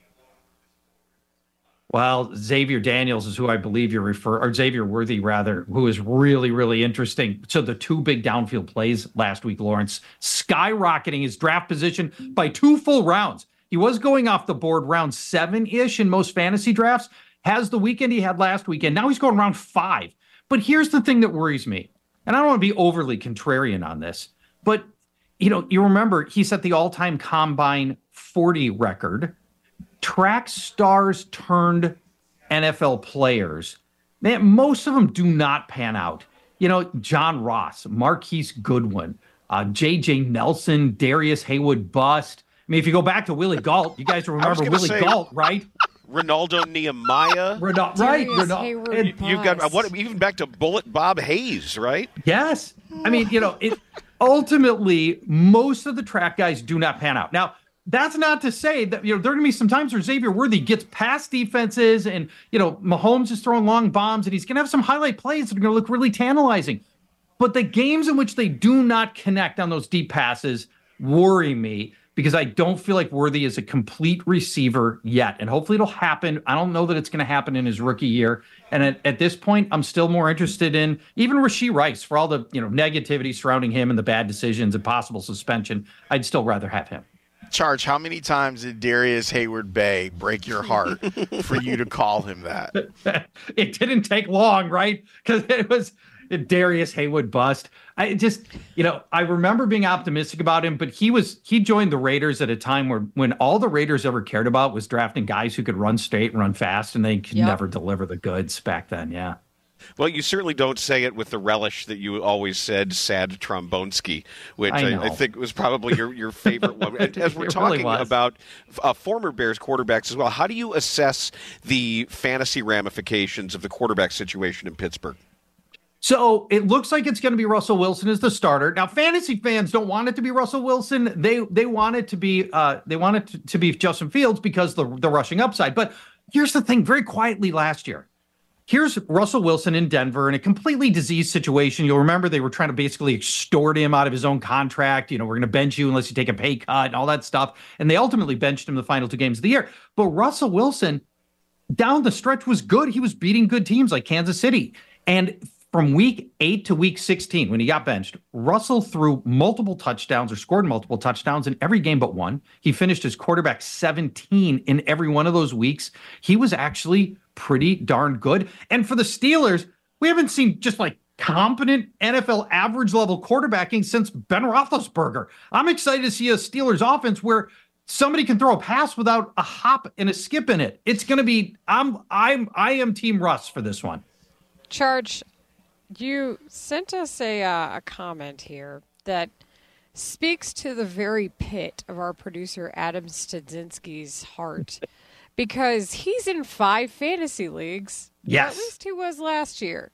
Well, Xavier Daniels is who I believe you're referring, or Xavier Worthy rather, who is really, really interesting. So the two big downfield plays last week, Lawrence, skyrocketing his draft position by two full rounds. He was going off the board round seven-ish in most fantasy drafts. Has the weekend he had last weekend. Now he's going around five. But here's the thing that worries me. And I don't want to be overly contrarian on this. But, you know, you remember he set the all-time combine forty record. Track stars turned N F L players. Man, most of them do not pan out. You know, John Ross, Marquise Goodwin, uh, J J Nelson, Darius Haywood bust. I mean, if you go back to Willie Gault, you guys remember Willie say- Gault, right? Ronaldo Nehemiah, Ronaldo, right? Ronaldo, you, you've got what? Even back to Bullet Bob Hayes, right? Yes. I mean, you know, it ultimately most of the track guys do not pan out. Now, that's not to say that, you know, there are going to be some times where Xavier Worthy gets past defenses, and you know, Mahomes is throwing long bombs, and he's going to have some highlight plays that are going to look really tantalizing. But the games in which they do not connect on those deep passes worry me, because I don't feel like Worthy is a complete receiver yet. And hopefully it'll happen. I don't know that it's going to happen in his rookie year. And at, at this point, I'm still more interested in even Rashee Rice, for all the, you know, negativity surrounding him and the bad decisions and possible suspension. I'd still rather have him. Charge, how many times did Darius Hayward Bay break your heart for you to call him that? It didn't take long, right? Because it was Darius Haywood bust. I just, you know, I remember being optimistic about him, but he was, he joined the Raiders at a time where when all the Raiders ever cared about was drafting guys who could run straight and run fast, and they could yep. never deliver the goods back then. Yeah. Well, you certainly don't say it with the relish that you always said, sad Trombonski, which I I, know. I think was probably your, your favorite one. And as we're It really talking was. about uh, former Bears quarterbacks as well, how do you assess the fantasy ramifications of the quarterback situation in Pittsburgh? So it looks like it's going to be Russell Wilson as the starter. Now, fantasy fans don't want it to be Russell Wilson. They they want it to be uh, they want it to, to be Justin Fields because the the rushing upside. But here's the thing: very quietly last year, here's Russell Wilson in Denver in a completely diseased situation. You'll remember they were trying to basically extort him out of his own contract. You know, we're going to bench you unless you take a pay cut and all that stuff. And they ultimately benched him the final two games of the year. But Russell Wilson down the stretch was good. He was beating good teams like Kansas City. And from week eight to week sixteen, when he got benched, Russell threw multiple touchdowns or scored multiple touchdowns in every game but one. He finished as quarterback seventeen in every one of those weeks. He was actually pretty darn good. And for the Steelers, we haven't seen just like competent N F L average level quarterbacking since Ben Roethlisberger. I'm excited to see a Steelers offense where somebody can throw a pass without a hop and a skip in it. It's going to be, I'm, I'm, I am Team Russ for this one. Charge, you sent us a, uh, a comment here that speaks to the very pit of our producer Adam Studzinski's heart because he's in five fantasy leagues. Yes. At least he was last year.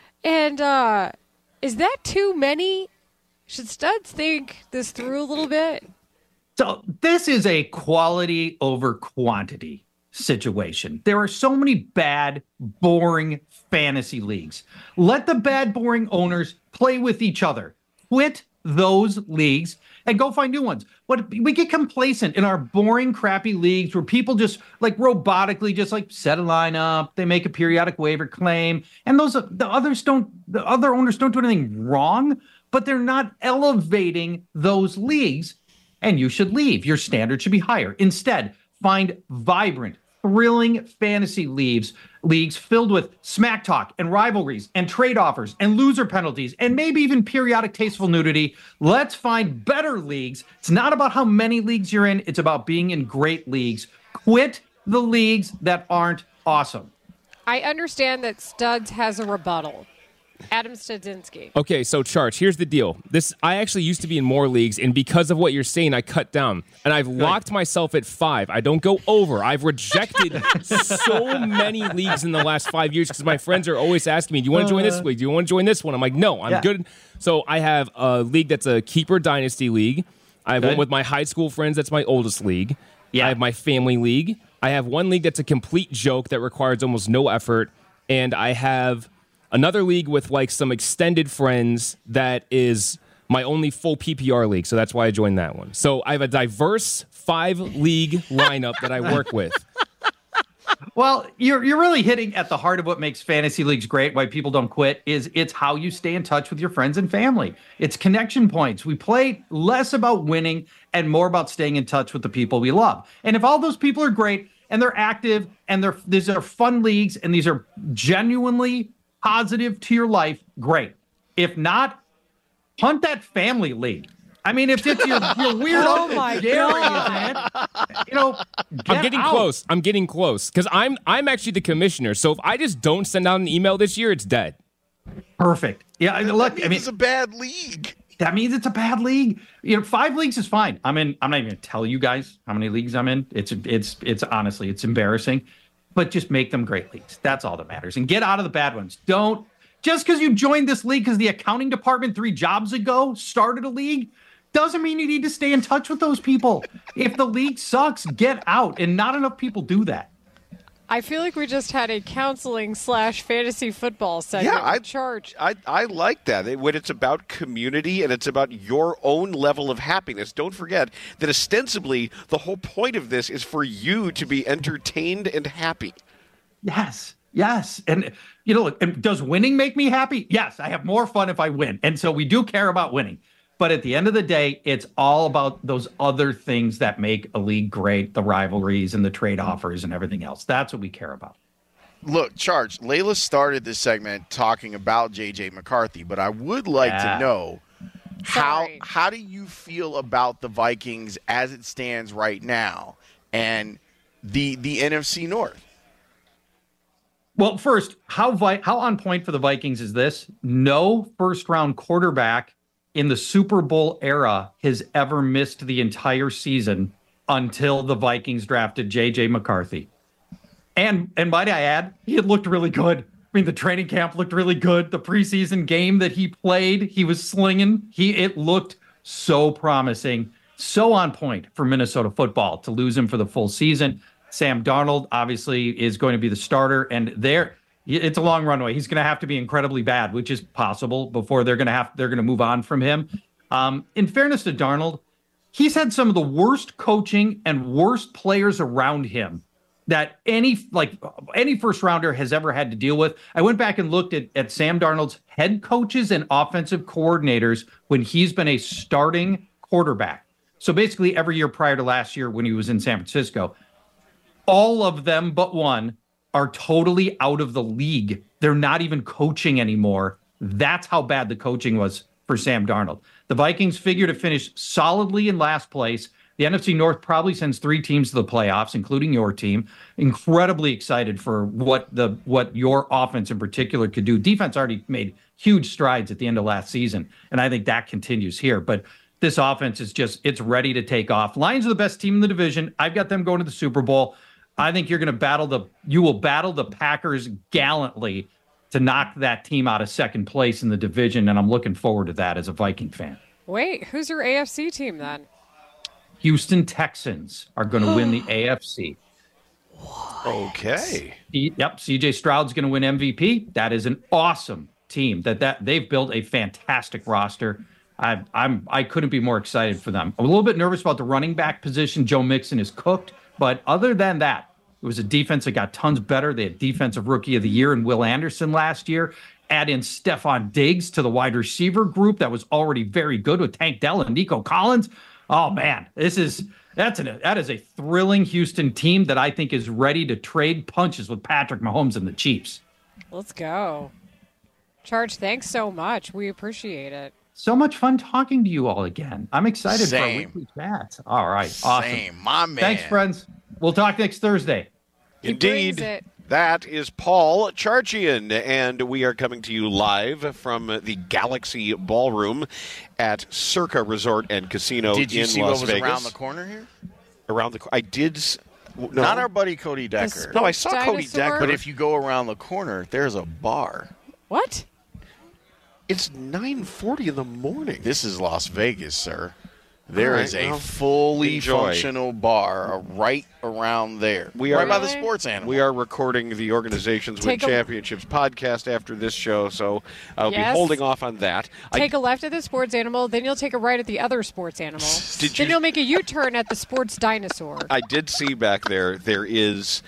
And uh, is that too many? Should Studs think this through a little bit? So this is a quality over quantity situation. There are so many bad, boring fantasy leagues. Let the bad, boring owners play with each other. Quit those leagues and go find new ones. What we get complacent in our boring, crappy leagues where people just like robotically just like set a lineup, they make a periodic waiver claim, and those the others don't the other owners don't do anything wrong, but they're not elevating those leagues, and you should leave. Your standard should be higher. Instead, find vibrant, thrilling fantasy leagues, leagues filled with smack talk and rivalries and trade offers and loser penalties and maybe even periodic tasteful nudity. Let's find better leagues. It's not about how many leagues you're in. It's about being in great leagues. Quit the leagues that aren't awesome. I understand that Studs has a rebuttal. Adam Studzinski. Okay, so Charge, here's the deal. This I actually used to be in more leagues, and because of what you're saying, I cut down. And I've locked myself at five. I don't go over. I've rejected so many leagues in the last five years because my friends are always asking me, do you want to join this league? Do you want to join this one? I'm like, no, I'm Yeah. good. So I have a league that's a keeper dynasty league. I have Good. one with my high school friends. That's my oldest league. Yeah. I have my family league. I have one league that's a complete joke that requires almost no effort. And I have another league with like some extended friends that is my only full P P R league. So that's why I joined that one. So I have a diverse five league lineup that I work with. Well, you're you're really hitting at the heart of what makes fantasy leagues great, why people don't quit, is it's how you stay in touch with your friends and family. It's connection points. We play less about winning and more about staying in touch with the people we love. And if all those people are great and they're active and they're these are fun leagues and these are genuinely positive to your life, great. If not, hunt that family league. I mean, if it's your, your weird Oh uncle my Gary, God. man, you know, get I'm getting out. close. I'm getting close because I'm I'm actually the commissioner. So if I just don't send out an email this year, it's dead. Perfect. Yeah, I mean, look, That I means mean, it's a bad league. that means it's a bad league. You know, five leagues is fine. I'm in. I'm not even gonna tell you guys how many leagues I'm in. It's it's it's honestly, it's embarrassing. But just make them great leagues. That's all that matters. And get out of the bad ones. Don't just because you joined this league because the accounting department three jobs ago started a league doesn't mean you need to stay in touch with those people. If the league sucks, get out. And not enough people do that. I feel like we just had a counseling slash fantasy football segment. Yeah, I with Charge. I, I like that. It- When it's about community and it's about your own level of happiness. Don't forget that ostensibly the whole point of this is for you to be entertained and happy. Yes. Yes. And, you know, and does winning make me happy? Yes. I have more fun if I win. And so we do care about winning. But at the end of the day, it's all about those other things that make a league great, the rivalries and the trade offers and everything else. That's what we care about. Look, Charge, Layla started this segment talking about J J McCarthy, but I would like Yeah. to know how Sorry. how do you feel about the Vikings as it stands right now and the the N F C North? Well, first, how vi- how on point for the Vikings is this? No first-round quarterback in the Super Bowl era has ever missed the entire season until the Vikings drafted J J McCarthy. And and might I add, he had looked really good. I mean, the training camp looked really good. The preseason game that he played, he was slinging. He it looked so promising, so on point for Minnesota football to lose him for the full season. Sam Darnold obviously is going to be the starter, and there it's a long runway. He's going to have to be incredibly bad, which is possible before they're going to have they're going to move on from him. Um, in fairness to Darnold, he's had some of the worst coaching and worst players around him that any like any first rounder has ever had to deal with. I went back and looked at, at Sam Darnold's head coaches and offensive coordinators when he's been a starting quarterback. So basically every year prior to last year when he was in San Francisco, all of them but one are totally out of the league. They're not even coaching anymore. That's how bad the coaching was for Sam Darnold. The Vikings figure to finish solidly in last place. The N F C North probably sends three teams to the playoffs, including your team. Incredibly excited for what the what your offense in particular could do. Defense already made huge strides at the end of last season, and I think that continues here. But this offense is just, it's ready to take off. Lions are the best team in the division. I've got them going to the Super Bowl. I think you're going to battle the, you will battle the Packers gallantly to knock that team out of second place in the division, and I'm looking forward to that as a Viking fan. Wait, who's your A F C team then? Houston Texans are going to win the A F C. Okay. Yep, C J Stroud's going to win M V P. That is an awesome team. That that they've built a fantastic roster. I, I'm I couldn't be more excited for them. I'm a little bit nervous about the running back position. Joe Mixon is cooked, but other than that, it was a defense that got tons better. They had Defensive Rookie of the Year in Will Anderson last year. Add in Stephon Diggs to the wide receiver group that was already very good with Tank Dell and Nico Collins. Oh man, this is that's an that is a thrilling Houston team that I think is ready to trade punches with Patrick Mahomes and the Chiefs. Let's go. Charge, thanks so much. We appreciate it. So much fun talking to you all again. I'm excited Same. for our weekly chat. All right, awesome. Same, my man. Thanks, friends. We'll talk next Thursday. Indeed. That is Paul Charchian, and we are coming to you live from the Galaxy Ballroom at Circa Resort and Casino in Las Vegas. Did you see what was around the corner here? Around the I did. No. Not our buddy Cody Decker. No, I saw Dinosaur? Cody Decker. But if you go around the corner, there's a bar. What? It's nine forty in the morning. This is Las Vegas, sir. There right, is a well, fully enjoy. functional bar right around there. We right are, by the sports animal. We are recording the Organizations Win Take a- Championships podcast after this show, so I'll Yes. be holding off on that. Take I, a left at the sports animal, then you'll take a right at the other sports animal. Did then you- you'll make a U-turn at the sports dinosaur. I did see back there, there is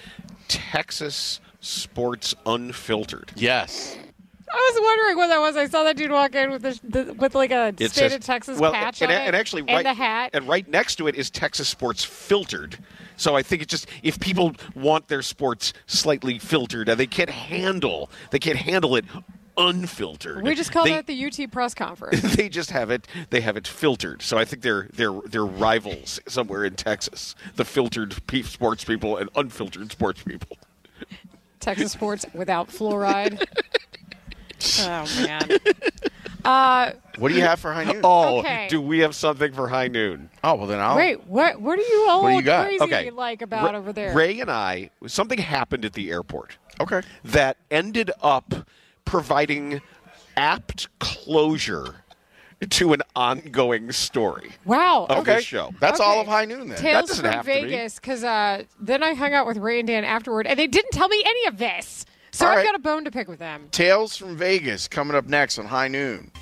Texas Sports Unfiltered. Yes. I was wondering what that was. I saw that dude walk in with the, the with like a It state says- of Texas well, patch and, on and it, actually, and right, the hat. and right next to it is Texas Sports Filtered. So I think it's just if people want their sports slightly filtered, and they can't handle they can't handle it unfiltered. We just call they, that the U T press conference. They just have it. They have it filtered. So I think they're they're they're rivals somewhere in Texas. The filtered pe- sports people and unfiltered sports people. Texas sports without fluoride. Oh man. Uh, What do you have for high noon? Oh, Okay. do we have something for high noon? Oh, well, then I'll. wait, what? What are you all What do you got? crazy Okay. like about Ra- over there? Ray and I, something happened at the airport. Okay. That ended up providing apt closure to an ongoing story. Wow. Of Okay. this show. That's Okay. all of high noon then. Tales doesn't from have to be. Vegas, because uh, then I hung out with Ray and Dan afterward, and they didn't tell me any of this. So All I've right. got a bone to pick with them. Tales from Vegas coming up next on High Noon.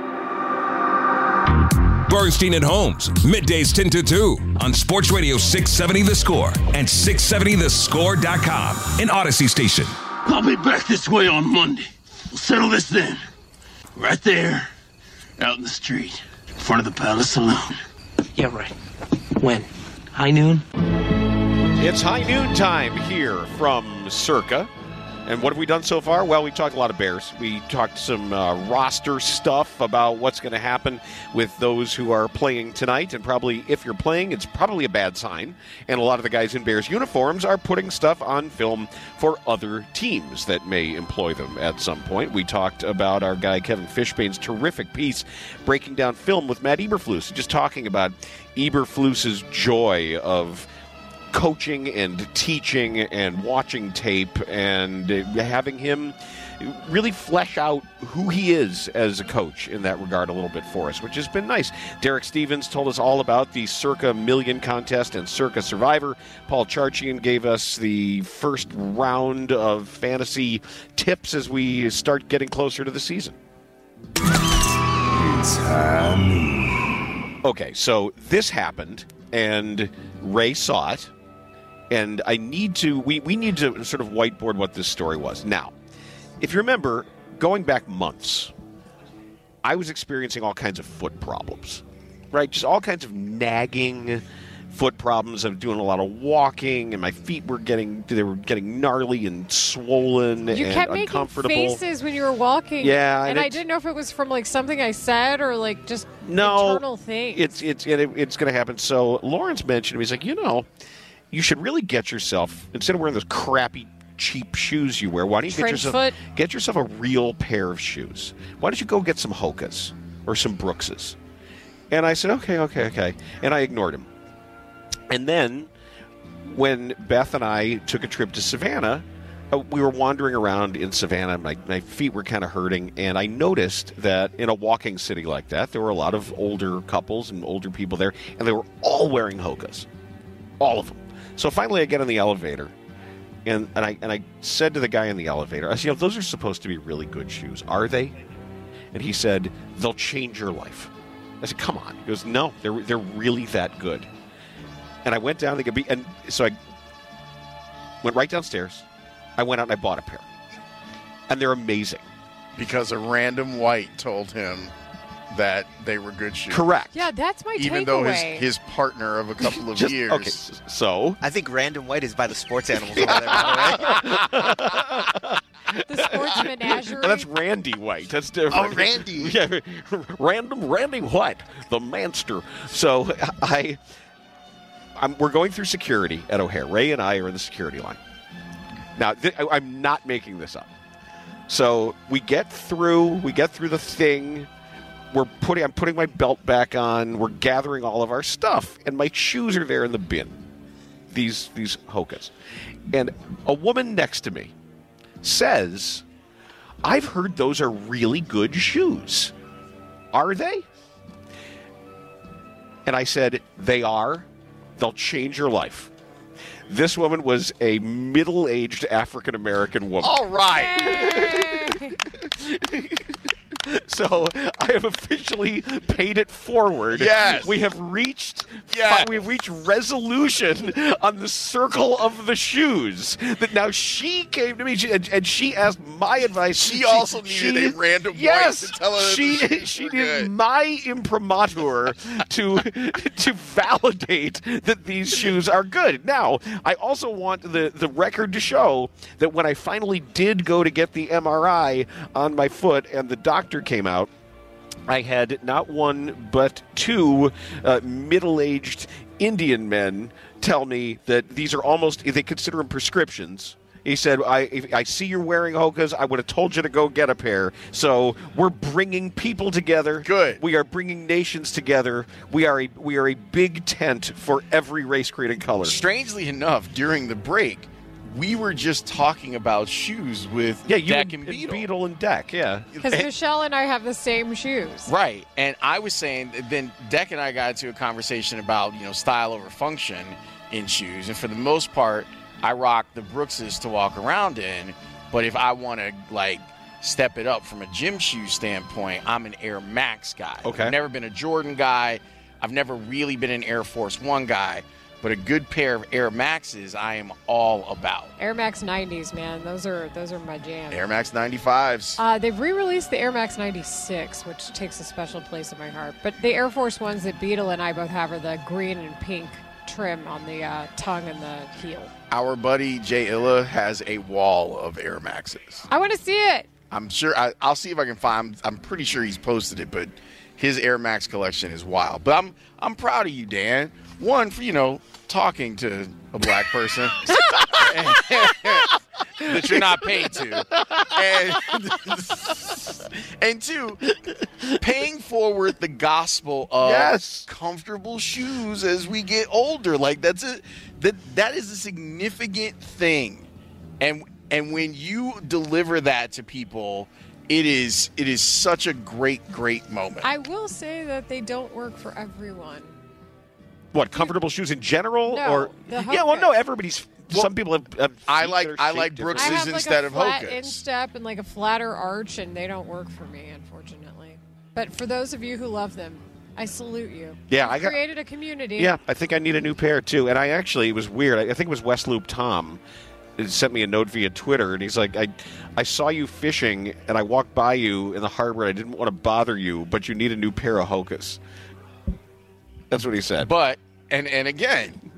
Bernstein and Holmes, middays ten to two on Sports Radio six seventy The Score and six seventy the score dot com, an Odyssey station. I'll be back this way on Monday. We'll settle this then. Right there, out in the street, in front of the Palace Saloon. Yeah, right. When? High noon? It's high noon time here from Circa. And what have we done so far? Well, we talked a lot of Bears. We talked some uh, roster stuff about what's going to happen with those who are playing tonight. And probably, if you're playing, it's probably a bad sign. And a lot of the guys in Bears uniforms are putting stuff on film for other teams that may employ them at some point. We talked about our guy Kevin Fishbane's terrific piece breaking down film with Matt Eberflus, just talking about Eberflus's joy of coaching and teaching and watching tape and uh, having him really flesh out who he is as a coach in that regard a little bit for us, which has been nice. Derek Stevens told us all about the Circa Million Contest and Circa Survivor. Paul Charchian gave us the first round of fantasy tips as we start getting closer to the season. It's honey. Okay, so this happened, and Ray saw it. And I need to, we, we need to sort of whiteboard what this story was. Now, if you remember, going back months, I was experiencing all kinds of foot problems, right? Just all kinds of nagging foot problems. I'm doing a lot of walking, and my feet were getting, they were getting gnarly and swollen you and kept uncomfortable. making faces when you were walking. Yeah. And, and I didn't know if it was from like something I said or like just no, internal things. It's, it's, it, it's going to happen. So Lawrence mentioned, he's like, you know, you should really get yourself, instead of wearing those crappy, cheap shoes you wear, why don't you get Trench yourself, foot. get yourself a real pair of shoes? Why don't you go get some Hokas or some Brookses? And I said, okay, okay, okay. And I ignored him. And then when Beth and I took a trip to Savannah, uh, we were wandering around in Savannah. My, my feet were kind of hurting. And I noticed that in a walking city like that, there were a lot of older couples and older people there. And they were all wearing Hokas. All of them. So finally I get in the elevator, and, and I and I said to the guy in the elevator, I said, you know, those are supposed to be really good shoes. Are they? And he said, they'll change your life. I said, come on. He goes, no, they're they're really that good. And I went down, the, and so I went right downstairs. I went out and I bought a pair. And they're amazing. Because a random white told him that they were good shoes. Correct. Yeah, that's my Even takeaway. though his, his partner of a couple of Just, years. Okay, so? I think Random White is by the sports animals over there, by the way. The sports menagerie. Well, that's Randy White. That's different. Oh, Randy. Yeah, random Randy White, the manster. So I, I'm, we're going through security at O'Hare. Ray and I are in the security line. Now, th- I, I'm not making this up. So we get through. We get through the thing. We're putting. I'm putting my belt back on. We're gathering all of our stuff, and my shoes are there in the bin. These these Hokas, and a woman next to me says, "I've heard those are really good shoes. Are they?" And I said, "They are. They'll change your life." This woman was a middle-aged African-American woman. All right. So I have officially paid it forward. Yes. We have reached Yes. we have reached resolution on the circle of the shoes. That now she came to me she, and, and she asked my advice. She also needed she, a random yes, white to tell her that she the shoes she were needed good. my imprimatur to to validate that these shoes are good. Now, I also want the, the record to show that when I finally did go to get the M R I on my foot and the doctor came out, I had not one but two uh, middle-aged Indian men tell me that these are almost, they consider them prescriptions. He said, I, if I see you're wearing Hokas, I would have told you to go get a pair. So we're bringing people together. Good. We are bringing nations together. We are a, we are a big tent for every race, creed, and color. Strangely enough, during the break, we were just talking about shoes with Yeah, you Deck and, and Beetle. Beetle and Deck, yeah. Because Michelle and I have the same shoes. Right. And I was saying, then Deck and I got into a conversation about, you know, style over function in shoes. And for the most part, I rock the Brookses to walk around in. But if I want to, like, step it up from a gym shoe standpoint, I'm an Air Max guy. Okay. I've never been a Jordan guy. I've never really been an Air Force One guy. But a good pair of Air Maxes, I am all about. Air Max nineties, man. Those are those are my jam. Air Max ninety-fives. Uh, they've re-released the Air Max ninety-six, which takes a special place in my heart. But the Air Force Ones that Beetle and I both have are the green and pink trim on the uh, tongue and the heel. Our buddy Jay Illa has a wall of Air Maxes. I want to see it. I'm sure I, I'll see if I can find. I'm pretty sure he's posted it, but his Air Max collection is wild. But I'm I'm proud of you, Dan. One for you know talking to a black person that you're not paid to, and, and two, paying forward the gospel of Yes. comfortable shoes as we get older. Like that's a that that is a significant thing, and. And when you deliver that to people, it is it is such a great, great moment. I will say that they don't work for everyone. What, comfortable shoes in general? No, or the Yeah, well, no, Hokas. everybrooks. Some people have, have I feet like- that are I shaped like differently. Brooks' I have like instead a of flat Hokas. instep and like a flatter arch, and they don't work for me, unfortunately. But for those of you who love them, I salute you. Yeah, You've I got- created a community. Yeah, I think I need a new pair too. And I actually, it was weird. I, I think it was West Loop Tom. He sent me a note via Twitter, and he's like, I, I saw you fishing, and I walked by you in the harbor. I didn't want to bother you, but you need a new pair of Hokas. That's what he said. But and and again,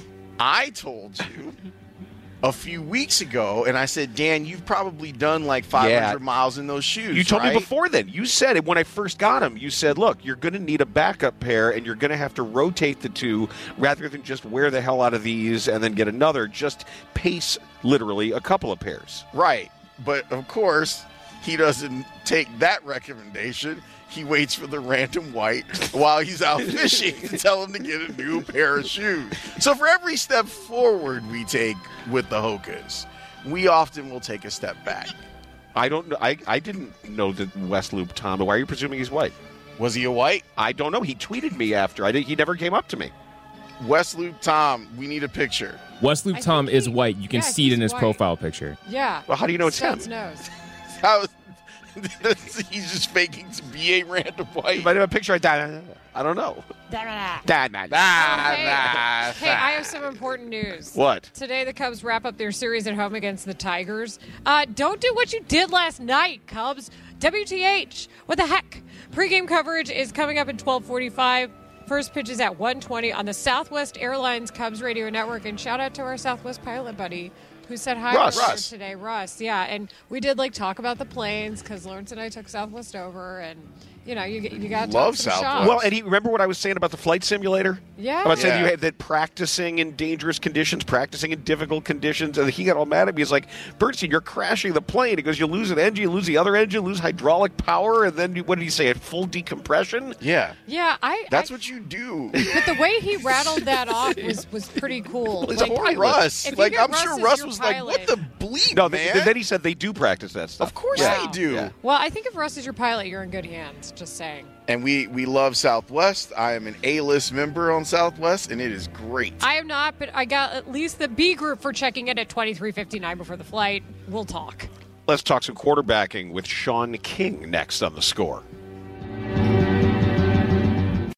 I told you a few weeks ago, and I said, Dan, you've probably done like five hundred Yeah. miles in those shoes. You told right? me before then. You said it when I first got them. You said, look, you're going to need a backup pair, and you're going to have to rotate the two rather than just wear the hell out of these and then get another. Just pace, literally, a couple of pairs. Right. But of course, he doesn't take that recommendation. He waits for the random white while he's out fishing to tell him to get a new pair of shoes. So for every step forward we take with the Hokas, we often will take a step back. I don't know. I, I didn't know that West Loop Tom. Why are you presuming he's white? Was he a white? I don't know. He tweeted me after. I did, he never came up to me. West Loop Tom, we need a picture. West Loop I Tom think is he- white. You can yeah, see it in he's his white. profile picture. Yeah. Well, how do you know it's him? Studs knows. How, he's just faking to be a random white. You might have a picture of that. I don't know. Da-da-da. Da, da, da. Ah, Hey, nah, hey, I have some important news. What? Today, the Cubs wrap up their series at home against the Tigers. Uh, don't do what you did last night, Cubs. W T H. What the heck? Pre-game coverage is coming up at twelve forty-five. First pitch is at one twenty on the Southwest Airlines Cubs Radio Network. And shout out to our Southwest pilot buddy who said hi Russ. earlier Russ. today. Russ, yeah. And we did like talk about the planes because Lawrence and I took Southwest over. And, you know, you, you got to Love talk some Southwest. shop. Well, and he, remember what I was saying about the flight simulator? Yeah. About saying Yeah. you had that practicing in dangerous conditions, practicing in difficult conditions, and he got all mad at me. He's like, Bernstein, you're crashing the plane. He goes, you lose an engine, you lose the other engine, lose hydraulic power, and then you, what did he say? At full decompression? Yeah. yeah, I. That's I, what you do. But the way he rattled that off was, was pretty cool. He's Like, a Poor pilot. Russ. If you Like get I'm Russ sure as Russ your was like, "What pilot- the bleep, No, man?" they, then he said they do practice that stuff. Of course Yeah. they do. Yeah. Well, I think if Russ is your pilot, you're in good hands. Just saying. And we we love Southwest. I am an A-list member on Southwest, and it is great. I am not, but I got at least the B group for checking in at twenty-three fifty-nine before the flight. We'll talk. Let's talk some quarterbacking with Sean King next on The Score.